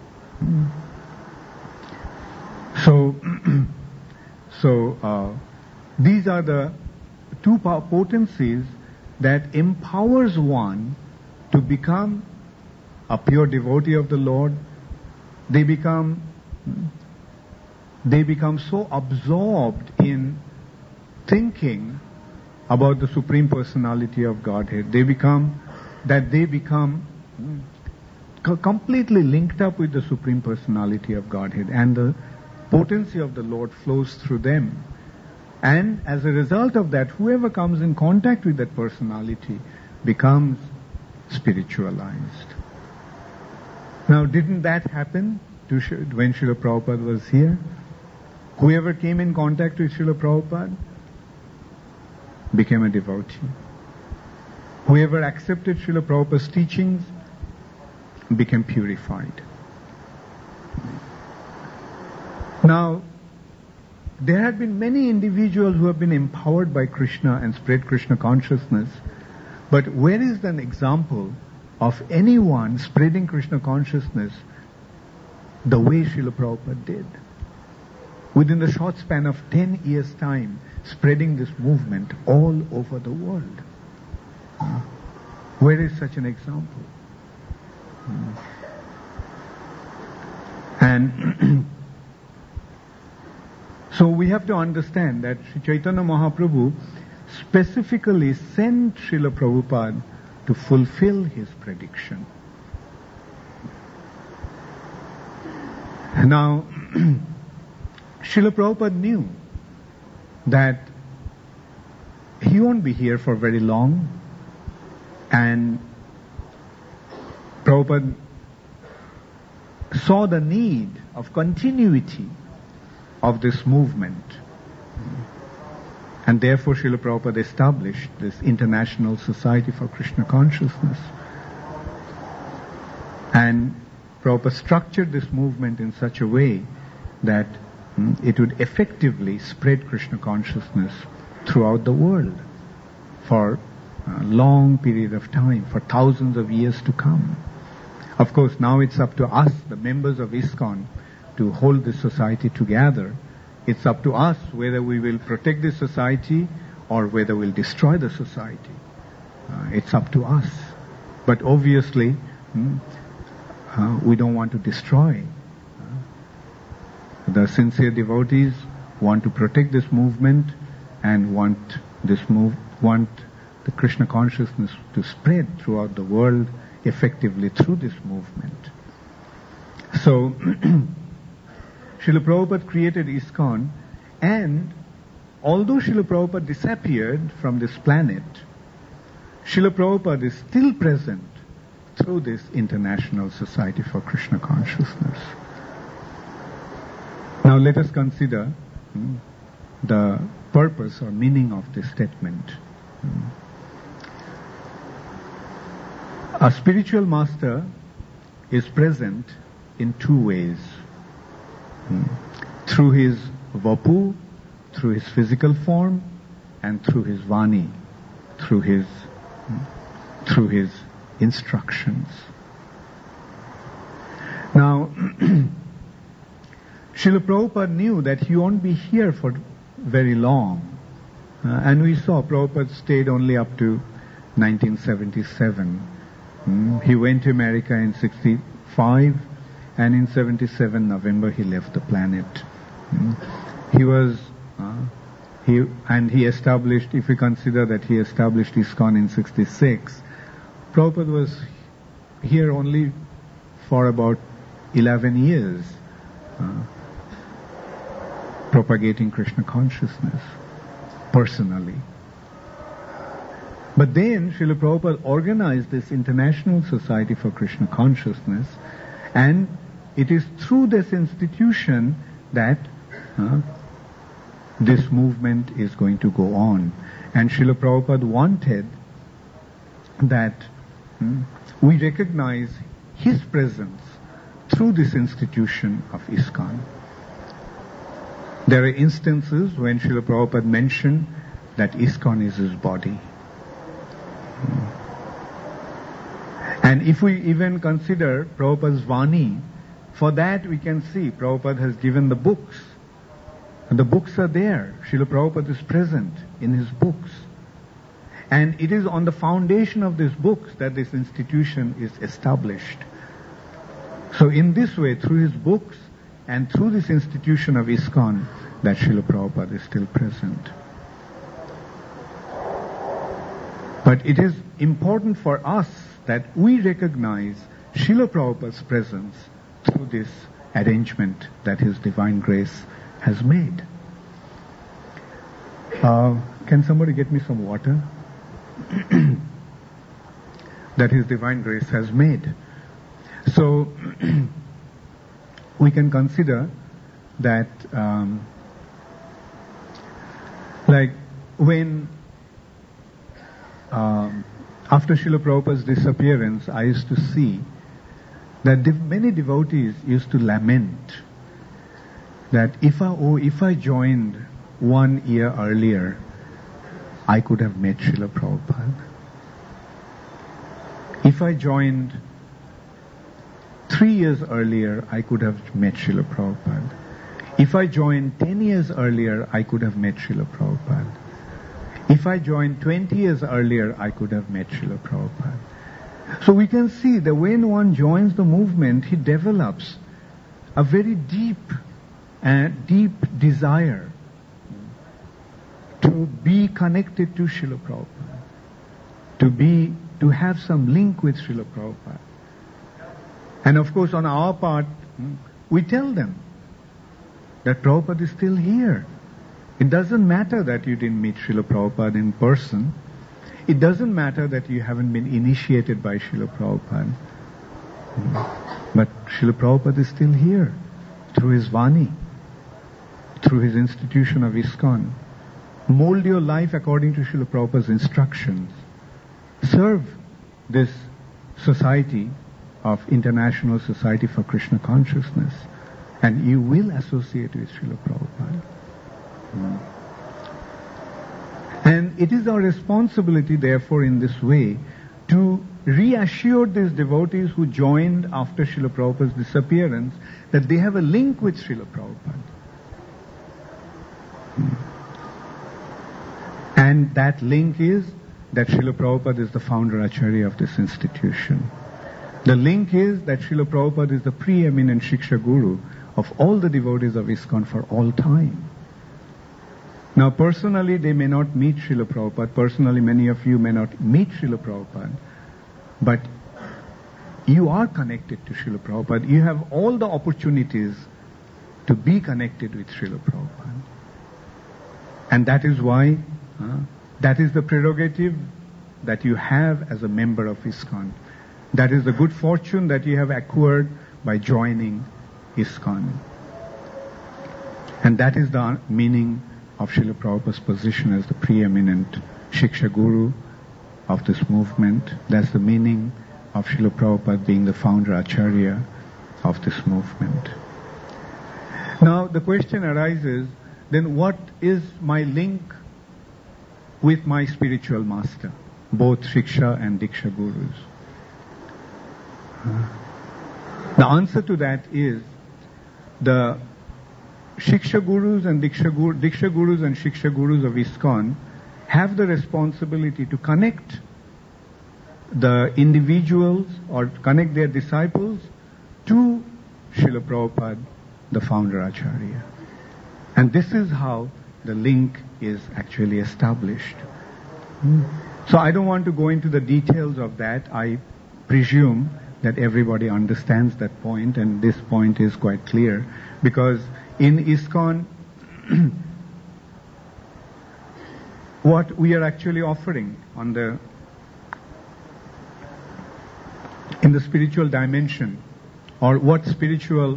So, so uh, these are the two potencies that empowers one to become a pure devotee of the Lord. They become they become so absorbed in thinking about the Supreme Personality of Godhead. They become that they become co- completely linked up with the Supreme Personality of Godhead, and the potency of the Lord flows through them. And as a result of that, whoever comes in contact with that personality becomes spiritualized. Now, didn't that happen to Sh- when Srila Prabhupada was here? Whoever came in contact with Srila Prabhupada became a devotee. Whoever accepted Srila Prabhupada's teachings became purified. Now, there have been many individuals who have been empowered by Krishna and spread Krishna consciousness, but where is an example of anyone spreading Krishna consciousness the way Srila Prabhupada did? Within the short span of ten years' time, spreading this movement all over the world. Uh, where is such an example? Mm. And so we have to understand that Sri Chaitanya Mahaprabhu specifically sent Srila Prabhupada to fulfill his prediction. Now, Srila Prabhupada knew that he won't be here for very long, and Prabhupada saw the need of continuity of this movement. And therefore Srila Prabhupada established this International Society for Krishna Consciousness. And Prabhupada structured this movement in such a way that hmm, it would effectively spread Krishna consciousness throughout the world for a long period of time, for thousands of years to come. Of course, now it's up to us, the members of ISKCON, to hold this society together. It's up to us whether we will protect this society or whether we'll destroy the society. Uh, it's up to us. But obviously, hmm, uh, we don't want to destroy. Uh, the sincere devotees want to protect this movement and want this move, want the Krishna consciousness to spread throughout the world effectively through this movement. So, Srila Prabhupada created ISKCON, and although Srila Prabhupada disappeared from this planet, Srila Prabhupada is still present through this International Society for Krishna Consciousness. Now let us consider hmm, the purpose or meaning of this statement. Hmm. A spiritual master is present in two ways. Hmm. Through his vapu, through his physical form, and through his vani, through his hmm, through his instructions. Now, Srila Prabhupada knew that he won't be here for very long, uh, and we saw Prabhupada stayed only up to nineteen seventy-seven. Hmm. He went to America in sixty-five. And in seventy-seven November he left the planet. Mm. He was, uh, he and he established, if we consider that he established ISKCON in sixty-six, Prabhupada was here only for about eleven years, uh, propagating Krishna consciousness personally. But then Srila Prabhupada organized this International Society for Krishna Consciousness, and it is through this institution that uh, this movement is going to go on. And Srila Prabhupada wanted that um, we recognize his presence through this institution of ISKCON. There are instances when Srila Prabhupada mentioned that ISKCON is his body. Um, and if we even consider Prabhupada's Vani, For that we can see Prabhupada has given the books. And the books are there. Srila Prabhupada is present in his books. And it is on the foundation of these books that this institution is established. So in this way, through his books and through this institution of ISKCON, that Srila Prabhupada is still present. But it is important for us that we recognize Srila Prabhupada's presence through this arrangement that His Divine Grace has made. Uh, can somebody get me some water? That His Divine Grace has made. So, we can consider that, um, like, when, um, after Srila Prabhupada's disappearance, I used to see that de- many devotees used to lament that if I, oh, if I joined one year earlier, I could have met Srila Prabhupada. If I joined three years earlier, I could have met Srila Prabhupada. If I joined ten years earlier, I could have met Srila Prabhupada. If I joined twenty years earlier, I could have met Srila Prabhupada. So we can see that when one joins the movement, he develops a very deep and deep desire to be connected to Srila Prabhupada, to be, to have some link with Srila Prabhupada. And of course, on our part, we tell them that Prabhupada is still here. It doesn't matter that you didn't meet Srila Prabhupada in person. It doesn't matter that you haven't been initiated by Srila Prabhupada. But Srila Prabhupada is still here through his Vani, through his institution of ISKCON. Mold your life according to Srila Prabhupada's instructions. Serve this society of International Society for Krishna Consciousness, and you will associate with Srila Prabhupada. Mm. And it is our responsibility, therefore, in this way, to reassure these devotees who joined after Srila Prabhupada's disappearance that they have a link with Srila Prabhupada. Mm. And that link is that Srila Prabhupada is the founder Acharya of this institution. The link is that Srila Prabhupada is the preeminent Shiksha Guru of all the devotees of ISKCON for all time. Now personally they may not meet Srila Prabhupada, personally many of you may not meet Srila Prabhupada, but you are connected to Srila Prabhupada. You have all the opportunities to be connected with Srila Prabhupada. And that is why, uh, that is the prerogative that you have as a member of ISKCON. That is the good fortune that you have acquired by joining ISKCON. And that is the meaning of Srila Prabhupada's position as the preeminent Shiksha Guru of this movement. That's the meaning of Srila Prabhupada being the founder Acharya of this movement. Now the question arises, then what is my link with my spiritual master, both Shiksha and Diksha Gurus? The answer to that is the Shiksha Gurus and Diksha, Guru, Diksha Gurus and Shiksha Gurus of ISKCON have the responsibility to connect the individuals or connect their disciples to Srila Prabhupada, the founder Acharya. And this is how the link is actually established. So I don't want to go into the details of that. I presume that everybody understands that point, and this point is quite clear, because in ISKCON, what we are actually offering on the in the spiritual dimension, or what spiritual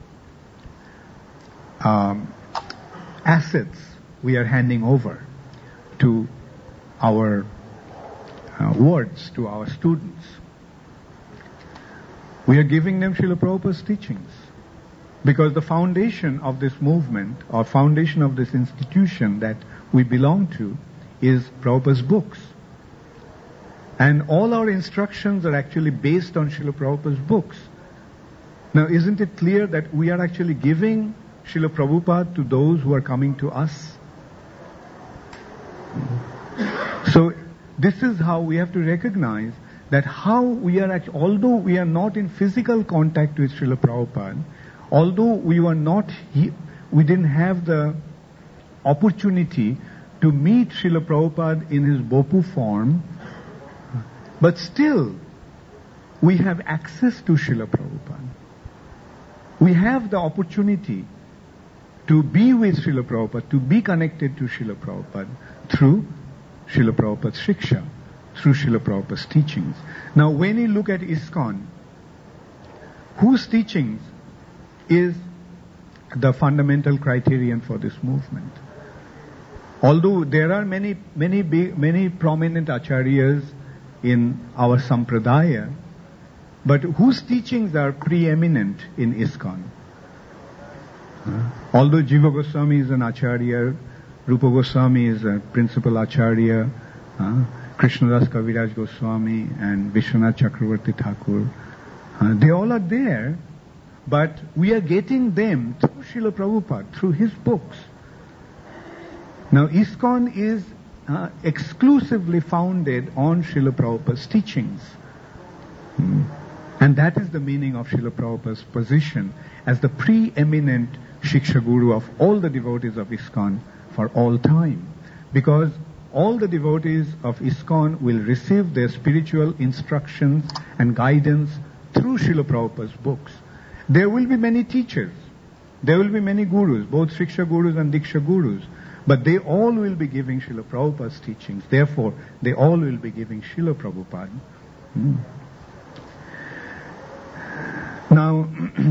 um, assets we are handing over to our uh, wards, to our students. We are giving them Srila Prabhupada's teachings. Because the foundation of this movement, or foundation of this institution that we belong to, is Prabhupada's books. And all our instructions are actually based on Srila Prabhupada's books. Now, isn't it clear that we are actually giving Srila Prabhupada to those who are coming to us? So, this is how we have to recognize that how we are, actually, although we are not in physical contact with Srila Prabhupada, although we were not, he, we didn't have the opportunity to meet Srila Prabhupada in his Bopu form, but still, we have access to Srila Prabhupada. We have the opportunity to be with Srila Prabhupada, to be connected to Srila Prabhupada through Srila Prabhupada's Shiksha, through Srila Prabhupada's teachings. Now, when you look at ISKCON, whose teachings is the fundamental criterion for this movement? Although there are many, many big, many prominent acharyas in our sampradaya, but whose teachings are preeminent in ISKCON? Uh, although Jiva Goswami is an acharya, Rupa Goswami is a principal acharya, uh, Krishnadas Kaviraj Goswami and Vishwanath Chakravarti Thakur, uh, they all are there, but we are getting them through Srila Prabhupada, through his books. Now, ISKCON is uh, exclusively founded on Srila Prabhupada's teachings. Hmm. And that is the meaning of Srila Prabhupada's position as the preeminent Shiksha Guru of all the devotees of ISKCON for all time. Because all the devotees of ISKCON will receive their spiritual instructions and guidance through Srila Prabhupada's books. There will be many teachers. There will be many gurus, both Shiksha Gurus and Diksha Gurus. But they all will be giving Srila Prabhupada's teachings. Therefore, they all will be giving Srila Prabhupada. Hmm. Now,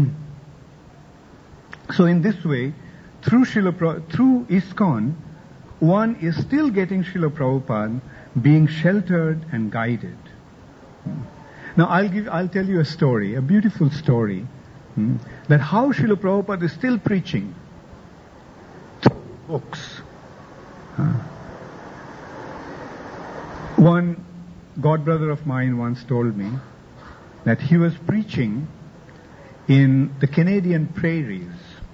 so in this way, through Srila, through ISKCON, one is still getting Srila Prabhupada being sheltered and guided. Hmm. Now, I'll give, I'll tell you a story, a beautiful story, hmm, that how Srila Prabhupada is still preaching through books. Uh, one godbrother of mine once told me that he was preaching in the Canadian prairies.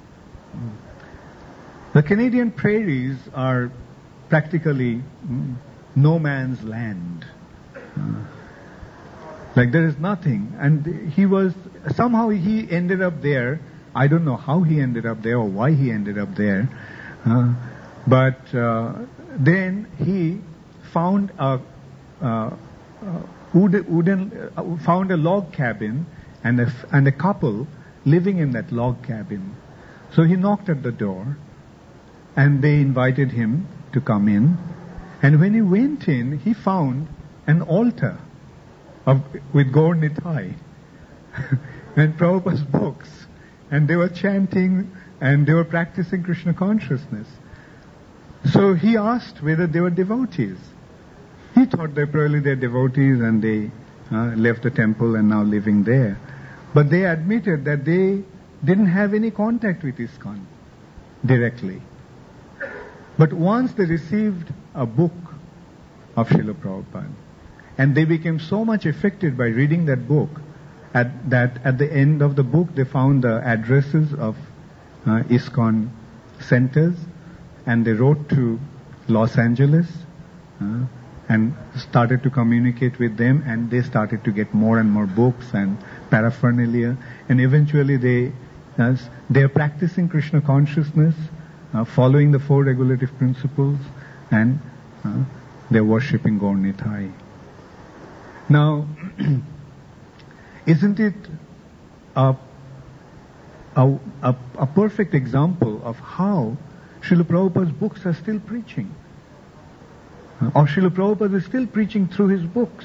The Canadian prairies are practically mm, no man's land. Uh, like there is nothing. And he was, somehow he ended up there. I don't know how he ended up there or why he ended up there. Uh, But uh, then he found a uh, wooden, wooden uh, found a log cabin and a and a couple living in that log cabin. So he knocked at the door, and they invited him to come in. And when he went in, he found an altar of with Gaur Nitai and Prabhupada's books, and they were chanting and they were practicing Krishna consciousness. So he asked whether they were devotees. He thought they probably they're devotees and they uh, left the temple and now living there. But they admitted that they didn't have any contact with ISKCON directly. But once they received a book of Srila Prabhupada, and they became so much affected by reading that book, at, that at the end of the book they found the addresses of uh, ISKCON centers, and they wrote to Los Angeles uh, and started to communicate with them, and they started to get more and more books and paraphernalia, and eventually they uh, they are practicing Krishna consciousness, uh, following the four regulative principles, and uh, they're worshipping Gaur Nitai. Now, isn't it a, a, a, a perfect example of how Srila Prabhupada's books are still preaching? Or Srila Prabhupada is still preaching through his books.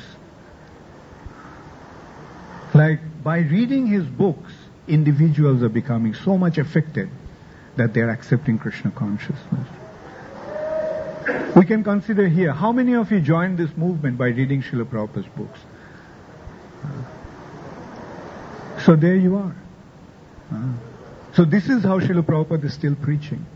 Like, by reading his books, individuals are becoming so much affected that they are accepting Krishna consciousness. We can consider here, how many of you joined this movement by reading Srila Prabhupada's books? So there you are. So this is how Srila Prabhupada is still preaching.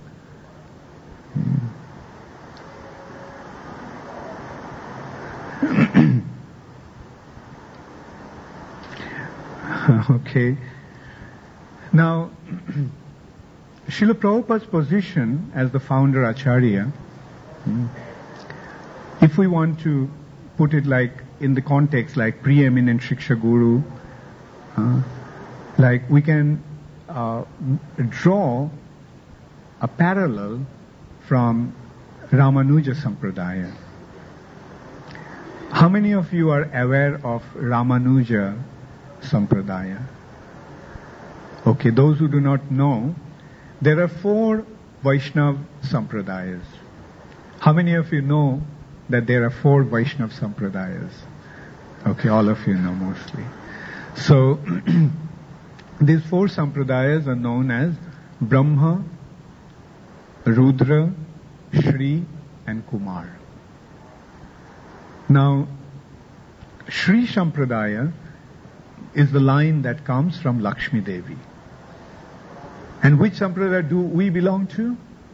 Okay. Now, Srila Prabhupada's position as the founder Acharya, if we want to put it like in the context like preeminent Shiksha Guru, uh, like we can uh, draw a parallel from Ramanuja Sampradaya. How many of you are aware of Ramanuja Sampradaya? Okay, those who do not know, there are four Vaishnava Sampradayas. How many of you know that there are four Vaishnava Sampradayas? Okay, all of you know mostly. So, these four Sampradayas are known as Brahma, Rudra, Shri and Kumar. Now, Shri Sampradaya is the line that comes from Lakshmi Devi. And which Sampradaya do we belong to?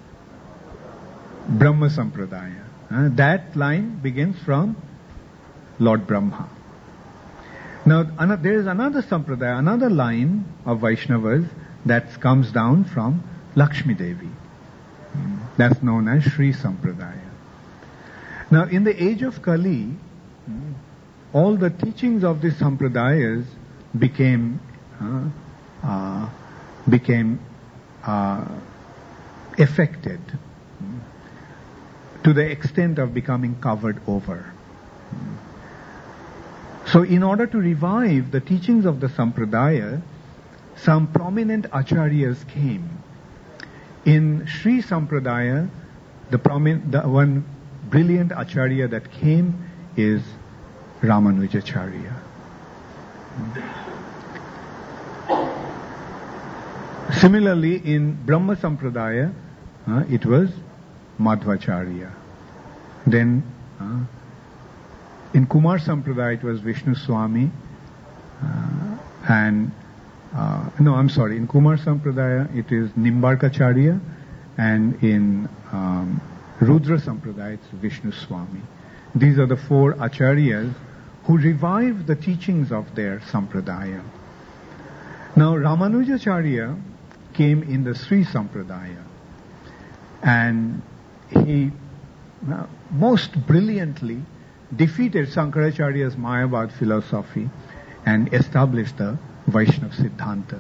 Brahma Sampradaya. Uh, that line begins from Lord Brahma. Now, an- there is another Sampradaya, another line of Vaishnavas that comes down from Lakshmi Devi. Mm. That's known as Shri Sampradaya. Now, in the age of Kali, mm, all the teachings of these Sampradayas became uh, uh, became uh, affected mm, to the extent of becoming covered over. Mm. So, in order to revive the teachings of the Sampradaya, some prominent acharyas came. In Sri Sampradaya, the, promin- the one brilliant acharya that came is Ramanujacharya. Similarly, in Brahma Sampradaya, uh, it was Madhvacharya. Then, uh, in Kumar Sampradaya, it was Vishnu Swami. Uh, and, uh, no, I'm sorry, in Kumar Sampradaya, it is Nimbarkacharya. And in um, Rudra Sampradaya, it's Vishnu Swami. These are the four acharyas who revived the teachings of their Sampradaya. Now, Ramanujacharya came in the Sri Sampradaya. And he uh, most brilliantly defeated Sankaracharya's Mayavad philosophy and established the Vaishnava Siddhanta.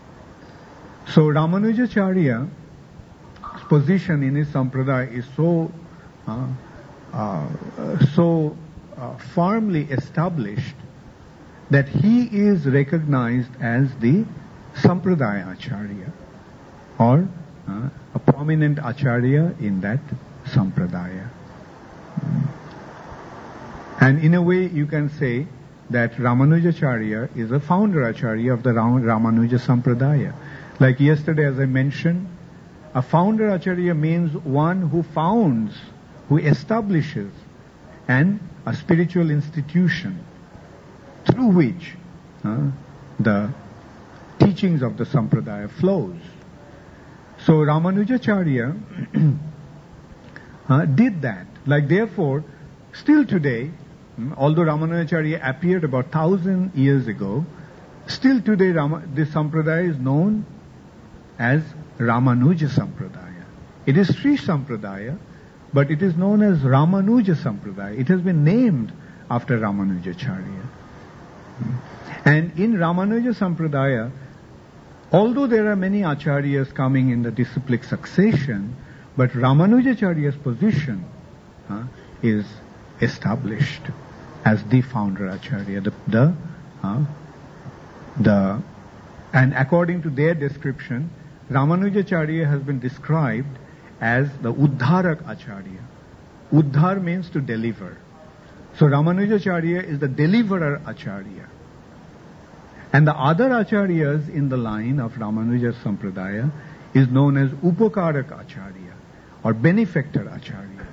So Ramanujacharya's position in his Sampradaya is so uh, uh, so uh, firmly established that he is recognized as the Sampradaya Acharya, or uh, a prominent Acharya in that Sampradaya. Mm. And in a way, you can say that Ramanujacharya is a founder Acharya of the Ram- Ramanuja Sampradaya. Like yesterday, as I mentioned, a founder Acharya means one who founds, who establishes an a spiritual institution through which uh, the teachings of the Sampradaya flows. So Ramanujacharya uh, did that. Like therefore, still today, although Ramanujacharya appeared about thousand years ago, still today Rama, this Sampradaya is known as Ramanuja Sampradaya. It is Sri Sampradaya, but it is known as Ramanuja Sampradaya. It has been named after Ramanujacharya. And in Ramanuja Sampradaya, although there are many acharyas coming in the disciplic succession, but Ramanujacharya's position uh, is established as the founder acharya. The, the, uh, the, and according to their description, Ramanujacharya has been described as the Uddharak Acharya. Uddhar means to deliver. So Ramanujacharya is the deliverer Acharya. And the other Acharyas in the line of Ramanuja Sampradaya is known as Upakarak Acharya or benefactor Acharyas.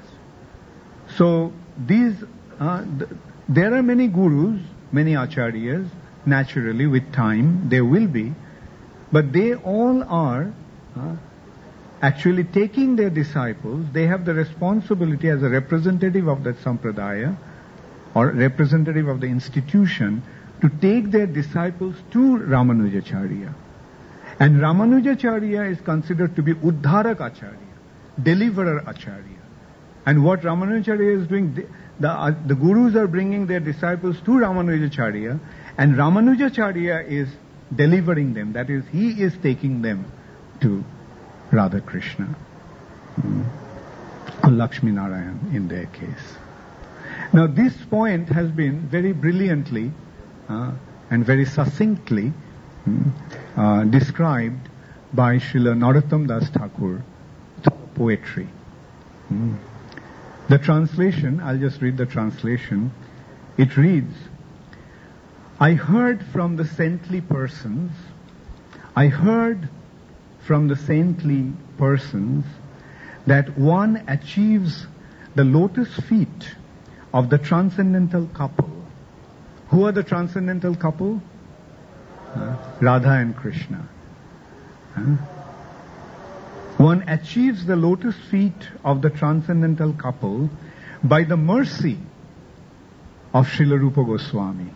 So these, uh, th- there are many gurus, many Acharyas, naturally with time there will be, but they all are uh, actually taking their disciples. They have the responsibility as a representative of that Sampradaya or representative of the institution to take their disciples to Ramanujacharya. And Ramanujacharya is considered to be Uddharak Acharya, deliverer Acharya. And what Ramanujacharya is doing, the, the, uh, the gurus are bringing their disciples to Ramanujacharya, and Ramanujacharya is delivering them. That is, he is taking them to Radha Krishna, hmm. Lakshmi Narayan in their case. Now this point has been very brilliantly uh, and very succinctly hmm, uh, described by Srila Narottam Das Thakur through poetry. Hmm. The translation, I'll just read the translation. It reads, I heard from the saintly persons, I heard from the saintly persons that one achieves the lotus feet of the transcendental couple. Who are the transcendental couple? Uh, Radha and Krishna. Uh, one achieves the lotus feet of the transcendental couple by the mercy of Srila Rupa Goswami.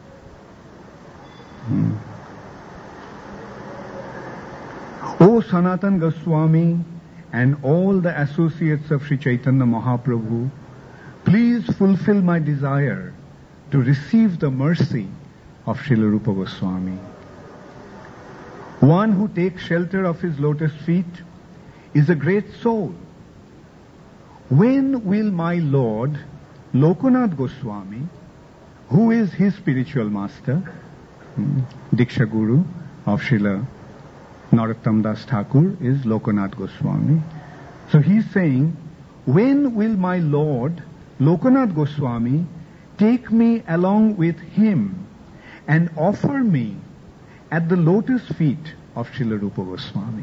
Hmm. O Sanatan Goswami and all the associates of Sri Chaitanya Mahaprabhu, please fulfill my desire to receive the mercy of Srila Rupa Goswami. One who takes shelter of his lotus feet is a great soul. When will my Lord Lokanath Goswami, who is his spiritual master, Diksha Guru of Srila Narottam Das Thakur is Lokanath Goswami. So he's saying, when will my Lord Lokanath Goswami take me along with him and offer me at the lotus feet of Srila Rupa Goswami?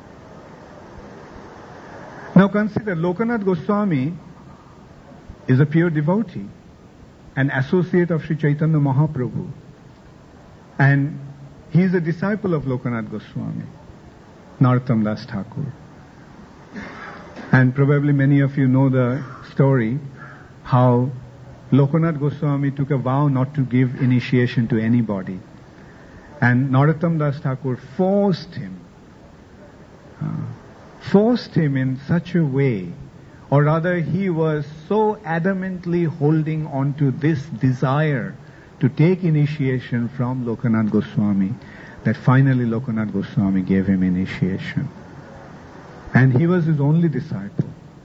Now consider, Lokanath Goswami is a pure devotee, an associate of Sri Chaitanya Mahaprabhu. And he is a disciple of Lokanath Goswami, Narottam Das Thakur. And probably many of you know the story how Lokanath Goswami took a vow not to give initiation to anybody. And Narottam Das Thakur forced him, uh, forced him in such a way, or rather he was so adamantly holding on to this desire to take initiation from Lokanath Goswami that finally Lokanath Goswami gave him initiation. And he was his only disciple.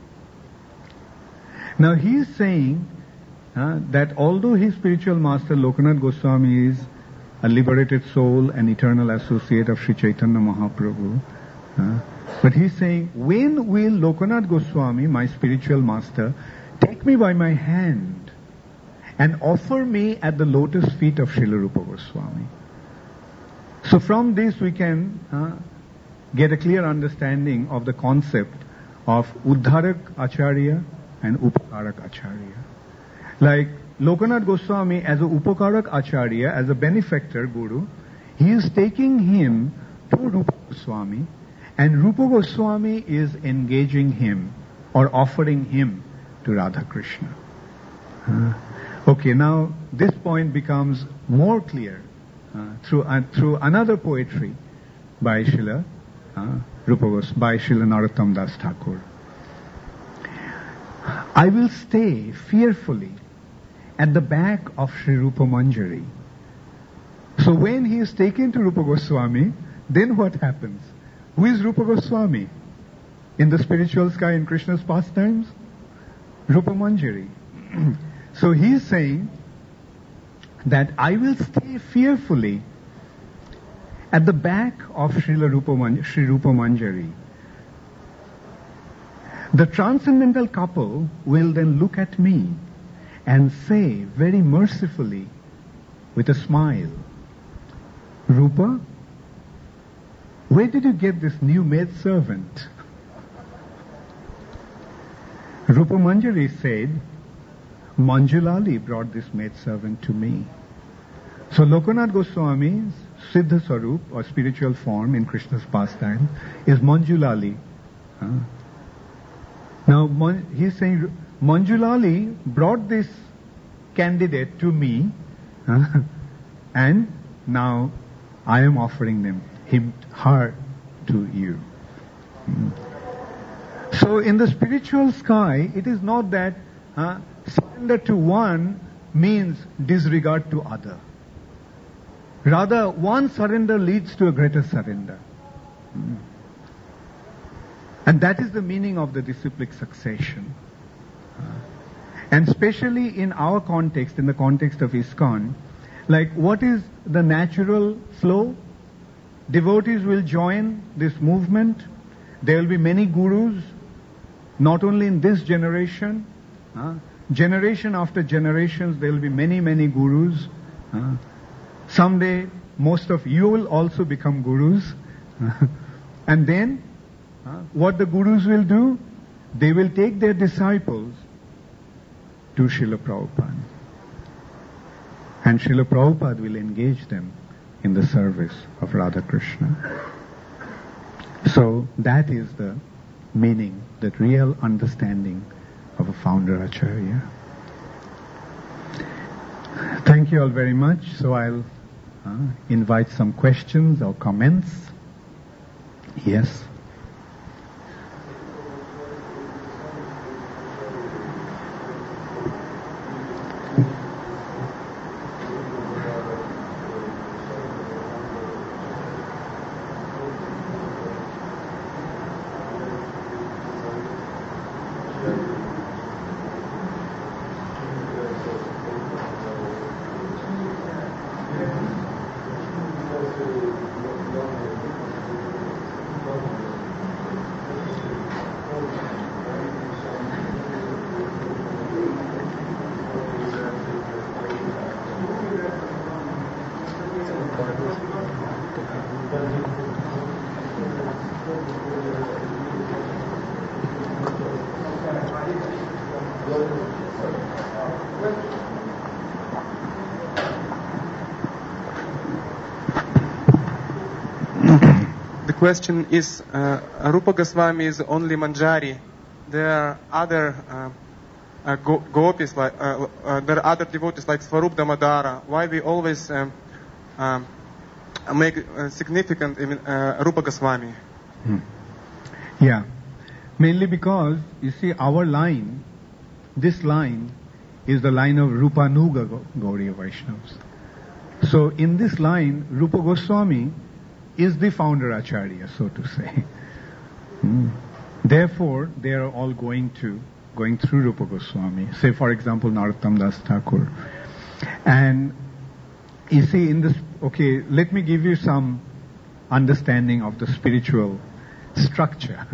Now he is saying uh, that although his spiritual master Lokanath Goswami is a liberated soul, an eternal associate of Sri Chaitanya Mahaprabhu, uh, but he's saying, when will Lokanath Goswami, my spiritual master, take me by my hand and offer me at the lotus feet of Srila Rupa Goswami? So from this we can uh, get a clear understanding of the concept of Uddharak Acharya and Upakarak Acharya. Like Lokanath Goswami as a Upakarak Acharya, as a benefactor Guru, he is taking him to Rupa Goswami, and Rupa Goswami is engaging him or offering him to Radha Krishna. Uh, okay, now this point becomes more clear uh, through uh, through another poetry by Srila uh, Rupa Gos by Srila Narottam Das Thakur. I will stay fearfully at the back of Sri Rupa Manjari. So when he is taken to Rupa Goswami, then what happens? Who is Rupa Goswami in the spiritual sky in Krishna's pastimes? Rupa Manjari. So he is saying that I will stay fearfully at the back of Srila Rupa Man- Sri Rupa Manjari. The transcendental couple will then look at me and say very mercifully with a smile, Rupa, where did you get this new maidservant? Rupa Manjari said, Manjulali brought this maidservant to me. So Lokanath Goswami's Siddha Swarup, or spiritual form in Krishna's pastime, is Manjulali. Huh? Now Mon- he's saying, Manjulali brought this candidate to me, huh? and now I am offering them him, her to you. Mm. So in the spiritual sky, it is not that uh, surrender to one means disregard to other. Rather, one surrender leads to a greater surrender. Mm. And that is the meaning of the disciplic succession. Uh, and especially in our context, in the context of ISKCON, like what is the natural flow? Devotees will join this movement. There will be many gurus, not only in this generation, uh, generation after generations there will be many, many gurus. Uh, someday most of you will also become gurus. And then uh, what the gurus will do, they will take their disciples to Srila Prabhupada. And Srila Prabhupada will engage them in the service of Radha Krishna. So that is the meaning, that real understanding of a founder Acharya. Thank you all very much. So I'll uh, invite some questions or comments. Yes. Question is, uh, Rupa Goswami is only Manjari. There are other uh, uh, go- gopis, like uh, uh, there are other devotees like Swarup Damodara. Why we always um, um, make uh, significant uh, Rupa Goswami? Hmm. Yeah, mainly because you see our line, this line is the line of Rupanuga Gauriya Vaishnavas. So in this line, Rupa Goswami is the founder Acharya, so to say. Mm. Therefore, they are all going to, going through Rupa Goswami. Say, for example, Narottam Das Thakur. And you see, in this, okay, let me give you some understanding of the spiritual structure.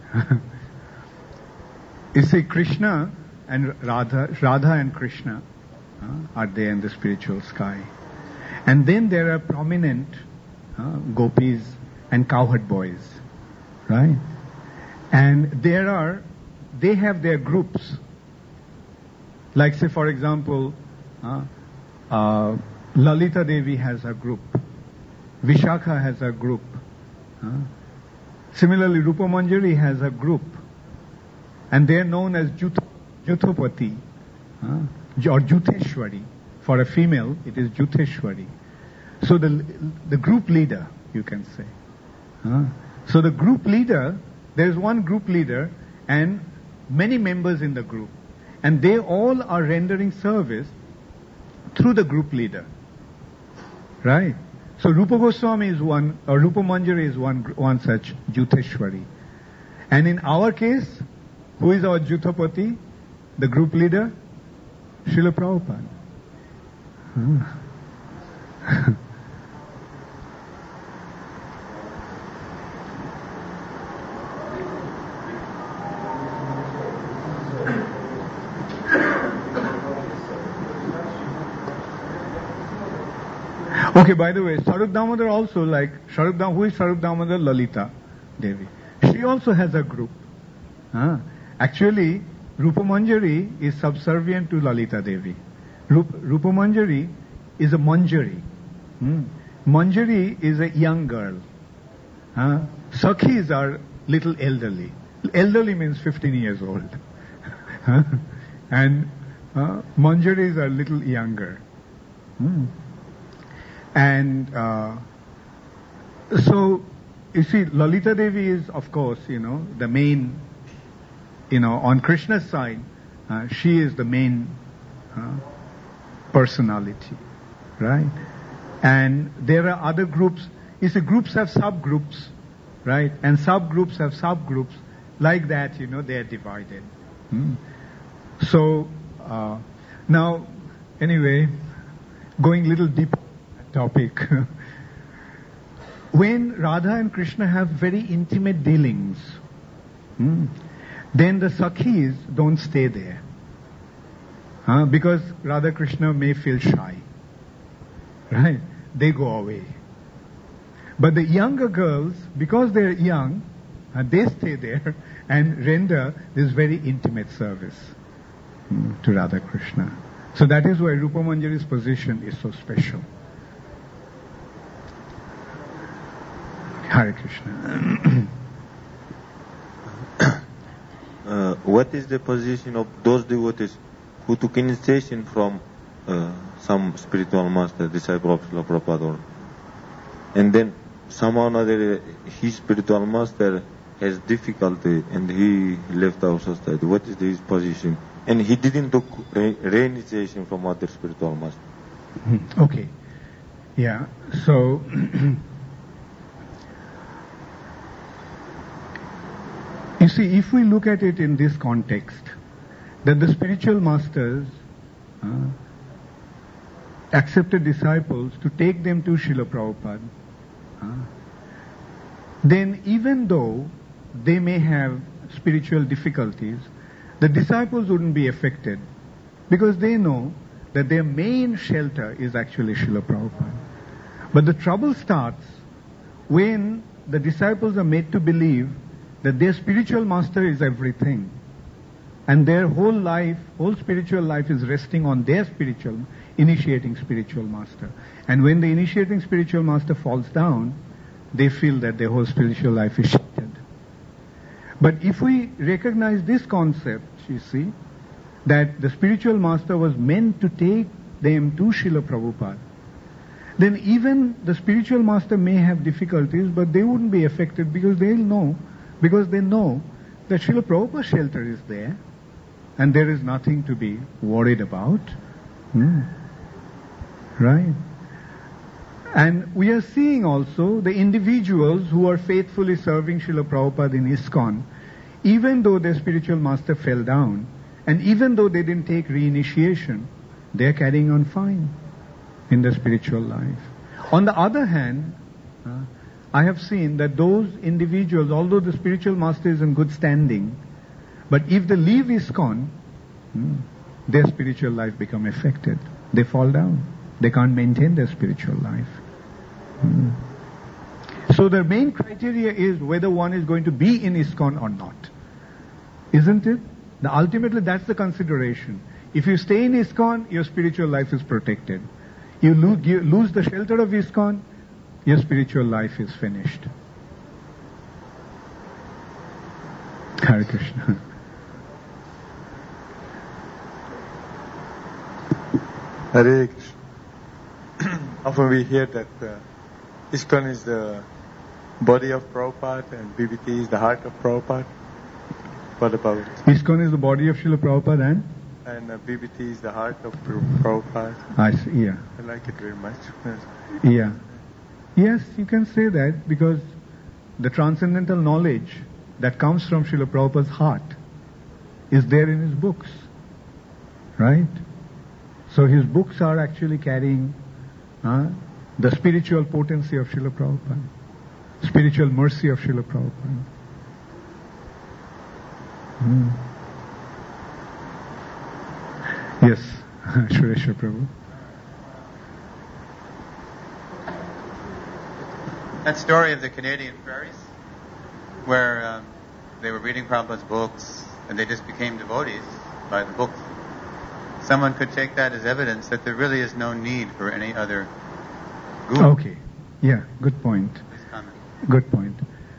You see, Krishna and Radha, Radha and Krishna uh, are there in the spiritual sky. And then there are prominent Uh, gopis and cowherd boys, right? And there are, they have their groups. Like say for example, uh, uh, Lalita Devi has a group. Vishakha has a group. Uh, similarly, Rupa Manjari has a group. And they are known as Jut- Juthopati uh, or Jutheshwari. For a female, it is Jutheshwari. So the the group leader, you can say. Uh, so the group leader, there is one group leader and many members in the group. And they all are rendering service through the group leader. Right? So Rupa Goswami is one, or Rupa Manjari is one, one such Jutheshwari. And in our case, who is our Juthapati? The group leader? Srila Prabhupada. Uh. Okay, by the way, Sarup Damodar also, like, Sarup Dam- who is Sarup Damodar? Lalita Devi. She also has a group. Huh? Actually, Rupa Manjari is subservient to Lalita Devi. Rup- Rupa Manjari is a Manjari. Hmm? Manjari is a young girl. Huh? Sakhis are little elderly. Elderly means fifteen years old. Huh? And uh, Manjaris are little younger. Hmm. And uh, So, you see, Lalita Devi is, of course, you know, the main, you know, on Krishna's side, uh, she is the main uh, personality, right? And there are other groups. You see, groups have subgroups, right? And subgroups have subgroups. Like that, you know, they are divided. Hmm. So, uh, now, anyway, going a little deeper topic. When Radha and Krishna have very intimate dealings, hmm, then the Sakhis don't stay there. Huh? Because Radha Krishna may feel shy. Right? They go away. But the younger girls, because they're young, uh, they stay there and render this very intimate service hmm, to Radha Krishna. So that is why Rupa Manjari's position is so special. Hare Krishna. uh, what is the position of those devotees who took initiation from uh, some spiritual master, disciple of Srila Prabhupada, or, and then somehow or another his spiritual master has difficulty and he left our society? What is his position? And he didn't took re- re-initiation from other spiritual master. Okay. Yeah. So, you see, if we look at it in this context, that the spiritual masters uh, accepted disciples to take them to Srila Prabhupada, uh, then even though they may have spiritual difficulties, the disciples wouldn't be affected because they know that their main shelter is actually Srila Prabhupada. But the trouble starts when the disciples are made to believe that their spiritual master is everything. And their whole life, whole spiritual life is resting on their spiritual, initiating spiritual master. And when the initiating spiritual master falls down, they feel that their whole spiritual life is shattered. But if we recognize this concept, you see, that the spiritual master was meant to take them to Srila Prabhupada, then even the spiritual master may have difficulties, but they wouldn't be affected because they'll know, because they know that Srila Prabhupada's shelter is there, and there is nothing to be worried about. Hmm. Right? And we are seeing also the individuals who are faithfully serving Srila Prabhupada in ISKCON, even though their spiritual master fell down, and even though they didn't take reinitiation, they are carrying on fine in their spiritual life. On the other hand, uh, I have seen that those individuals, although the spiritual master is in good standing, but if they leave ISKCON, hmm, their spiritual life become affected. They fall down. They can't maintain their spiritual life. Hmm. So the main criteria is whether one is going to be in ISKCON or not. Isn't it? The, ultimately that's the consideration. If you stay in ISKCON, your spiritual life is protected. You lose, you lose the shelter of ISKCON, your spiritual life is finished. Hare Krishna. Hare Krishna. Often we hear that uh, ISKCON is the body of Prabhupada and B B T is the heart of Prabhupada. What about it? ISKCON is the body of Srila Prabhupada and? And uh, B B T is the heart of Prabhupada. I see, yeah. I like it very much. Yeah. Yes, you can say that because the transcendental knowledge that comes from Srila Prabhupada's heart is there in his books. Right? So his books are actually carrying uh, the spiritual potency of Srila Prabhupada, spiritual mercy of Srila Prabhupada. Hmm. Yes, Shureshwar Prabhu. That story of the Canadian prairies, where um, they were reading Prabhupada's books and they just became devotees by the books. Someone could take that as evidence that there really is no need for any other guru. Okay, yeah, good point. Good point.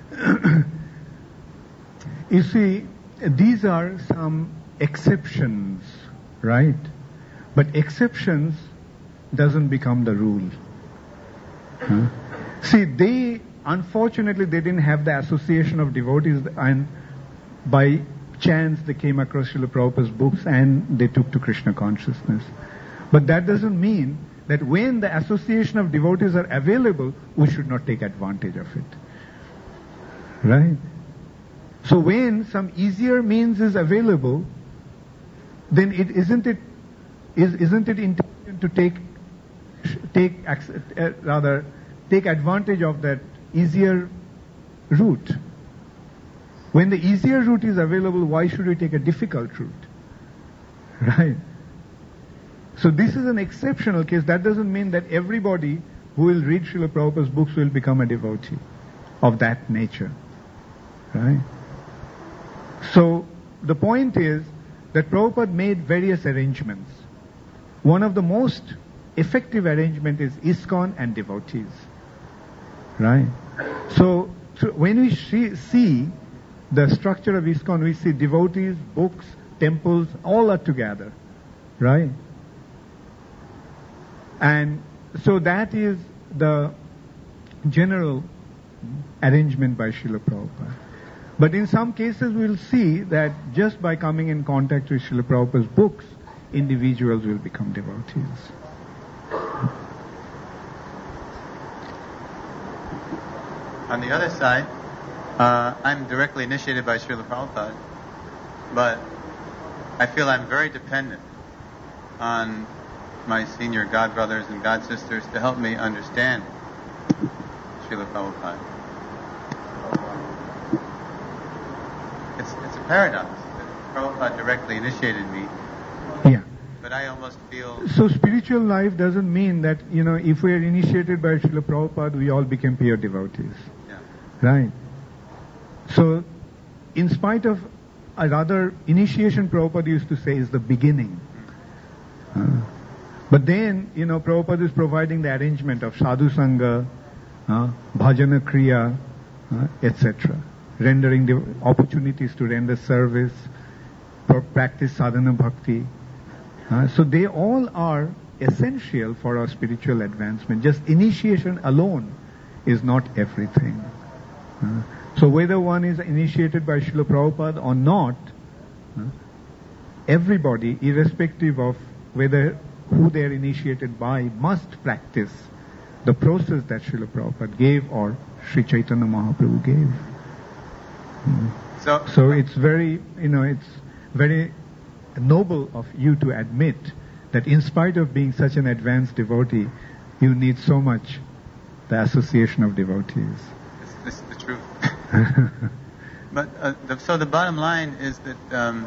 You see, these are some exceptions, right? But exceptions doesn't become the rule. Huh? See, they unfortunately, they didn't have the association of devotees, and by chance they came across Srila Prabhupada's books and they took to Krishna consciousness. But that doesn't mean that when the association of devotees are available, we should not take advantage of it. Right? So when some easier means is available, then it isn't it is isn't it intention to take take uh, rather take advantage of that easier route? When the easier route is available, why should we take a difficult route? Right? So this is an exceptional case. That doesn't mean that everybody who will read Srila Prabhupada's books will become a devotee of that nature. Right? So the point is that Prabhupada made various arrangements. One of the most effective arrangement is ISKCON and devotees. Right? So, so when we see, see the structure of ISKCON, we see devotees, books, temples, all are together. Right? And so that is the general arrangement by Srila Prabhupada. But in some cases we'll see that just by coming in contact with Srila Prabhupada's books, individuals will become devotees. On the other side, uh, I'm directly initiated by Srila Prabhupada, but I feel I'm very dependent on my senior god brothers and god sisters to help me understand Srila Prabhupada. It's, it's a paradox that Prabhupada directly initiated me, Yeah. but I almost feel... So spiritual life doesn't mean that, you know, if we are initiated by Srila Prabhupada, we all became pure devotees. Yeah. Right? So, in spite of, a rather, initiation Prabhupada used to say is the beginning. Uh, but then, you know, Prabhupada is providing the arrangement of sadhu sangha, uh, bhajana kriya, uh, et cetera. Rendering the opportunities to render service, for practice sadhana bhakti. Uh, so they all are essential for our spiritual advancement. Just initiation alone is not everything. Uh, so whether one is initiated by Srila Prabhupada or not, uh, everybody, irrespective of whether who they are initiated by, must practice the process that Srila Prabhupada gave or Sri Chaitanya Mahaprabhu gave. Mm. So, So it's very, you know, it's very noble of you to admit that in spite of being such an advanced devotee, you need so much the association of devotees. this, this is the truth. But uh, the, so the bottom line is that um,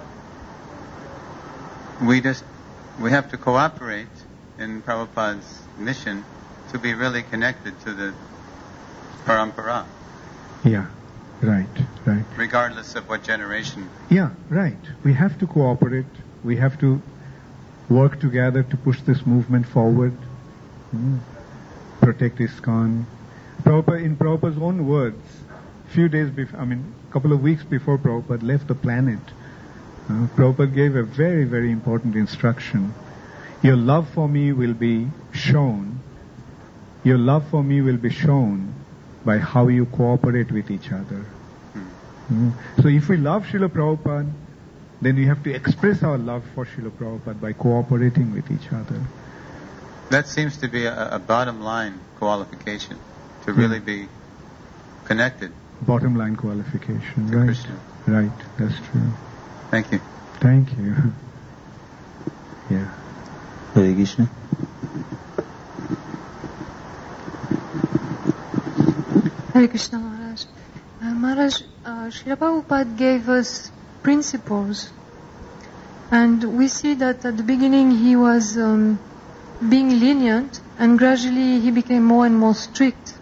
we just we have to cooperate in Prabhupada's mission to be really connected to the parampara, Yeah, right, right. regardless of what generation. Yeah, right. We have to cooperate. We have to work together to push this movement forward. Mm. Protect ISKCON. Prabhupada, in Prabhupada's own words, few days before, I mean, a couple of weeks before Prabhupada left the planet, uh, Prabhupada gave a very, very important instruction. Your love for me will be shown. Your love for me will be shown by how you cooperate with each other. Mm. So if we love Srila Prabhupada, then we have to express our love for Srila Prabhupada by cooperating with each other. That seems to be a, a bottom line qualification to really Hmm. be connected. Bottom line qualification, To right? Krishna. Right, that's true. Thank you. Thank you. Yeah. Hare Krishna. Hare Krishna Maharaj. Uh, Maharaj, uh, Srila Prabhupada gave us principles, and we see that at the beginning he was um, being lenient, and gradually he became more and more strict.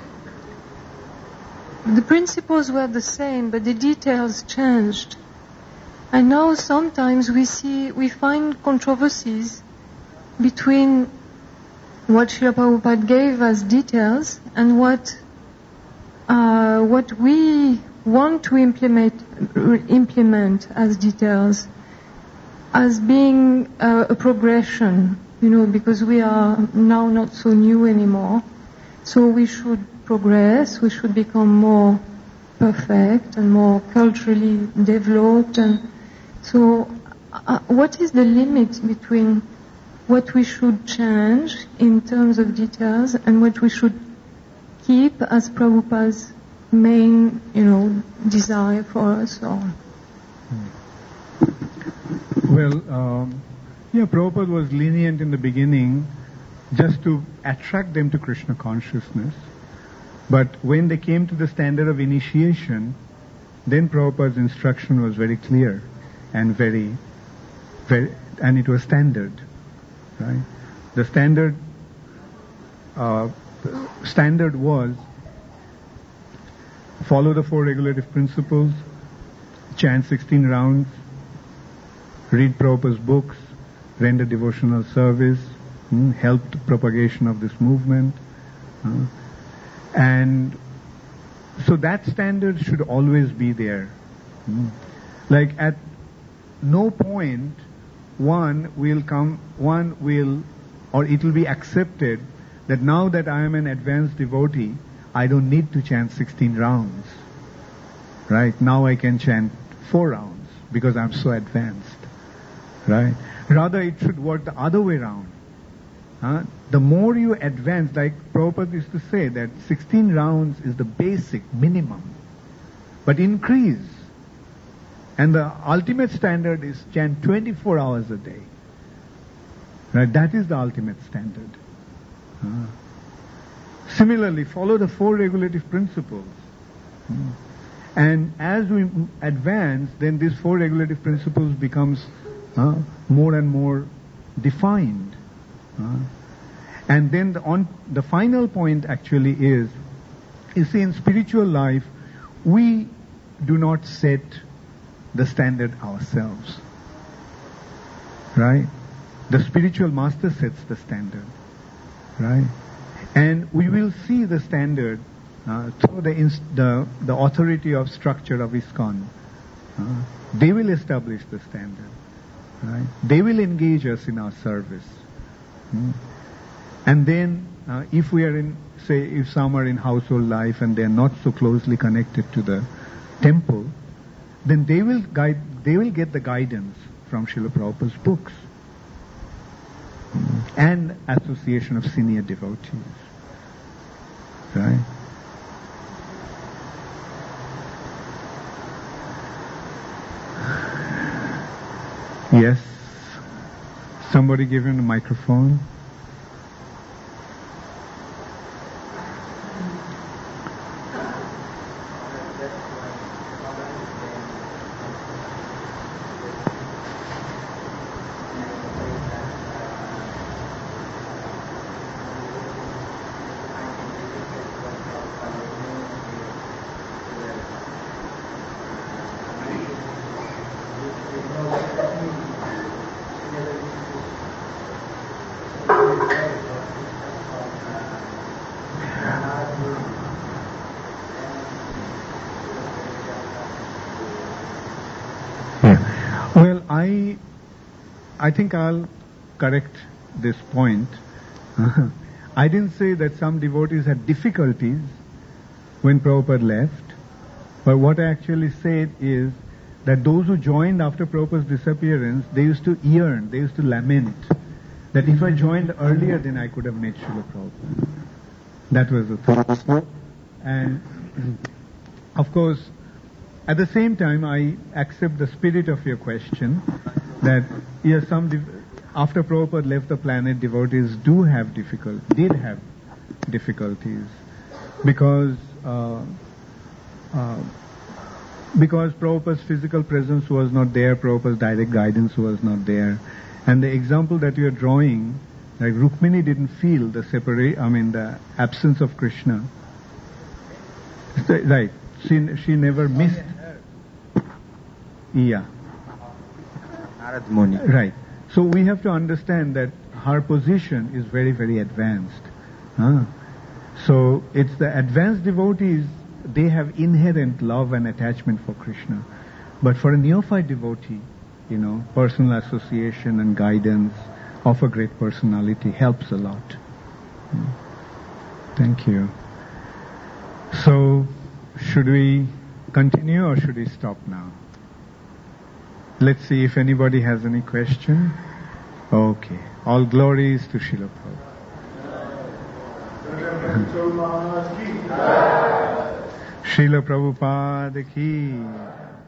The principles were the same, but the details changed. And now sometimes we see, we find controversies between what Srila Prabhupada gave as details and what uh, what we want to implement implement as details, as being uh, a progression, you know, because we are now not so new anymore. So we should progress, we should become more perfect and more culturally developed. And so uh, what is the limit between what we should change in terms of details and what we should keep as Prabhupada's main, you know, desire for us all? Well, um, yeah, Prabhupada was lenient in the beginning just to attract them to Krishna consciousness. But when they came to the standard of initiation, then Prabhupada's instruction was very clear and very, very, and it was standard, right? The standard, uh, standard was follow the four regulative principles, chant sixteen rounds, read Prabhupada's books, render devotional service, hmm, help the propagation of this movement. Uh, and so that standard should always be there. Hmm. Like at no point one will come, one will, or it will be accepted that now that I am an advanced devotee, I don't need to chant sixteen rounds. Right? Now I can chant four rounds because I'm so advanced. Right? Rather, it should work the other way around. Huh? The more you advance, like Prabhupada used to say, that sixteen rounds is the basic minimum, but increase. And the ultimate standard is chant twenty-four hours a day. Right? That is the ultimate standard. Huh? Similarly, follow the four regulative principles. Hmm. And as we advance, then these four regulative principles becomes uh, more and more defined. Uh, and then the, on, the final point actually is, you see, in spiritual life, we do not set the standard ourselves. Right? The spiritual master sets the standard. Right? And we will see the standard uh, through the, inst- the the authority of structure of ISKCON. Uh, they will establish the standard. Right? They will engage us in our service. Hmm. And then, uh, if we are in, say, if some are in household life and they are not so closely connected to the temple, then they will guide. They will get the guidance from Srila Prabhupada's books hmm. and association of senior devotees. Right? Yes. Somebody give him the microphone. I, I think I'll correct this point. I didn't say that some devotees had difficulties when Prabhupada left, but what I actually said is that those who joined after Prabhupada's disappearance, they used to yearn, they used to lament that if I joined earlier, then I could have met Srila Prabhupada. That was the thing. And of course, at the same time, I accept the spirit of your question that yes, some div- after Prabhupada left the planet, devotees do have difficult, did have difficulties because uh, uh, because Prabhupada's physical presence was not there, Prabhupada's direct guidance was not there, and the example that you are drawing, like Rukmini didn't feel the separate, I mean the absence of Krishna. Right, she she never missed. Yeah. Right. So we have to understand that her position is very, very advanced. Huh? So it's the advanced devotees, they have inherent love and attachment for Krishna. But for a neophyte devotee, you know, personal association and guidance of a great personality helps a lot. Hmm. Thank you. So, should we continue or should we stop now? Let's see if anybody has any question. Okay. All glories to Srila Prabhupada. Srila Prabhupada ki.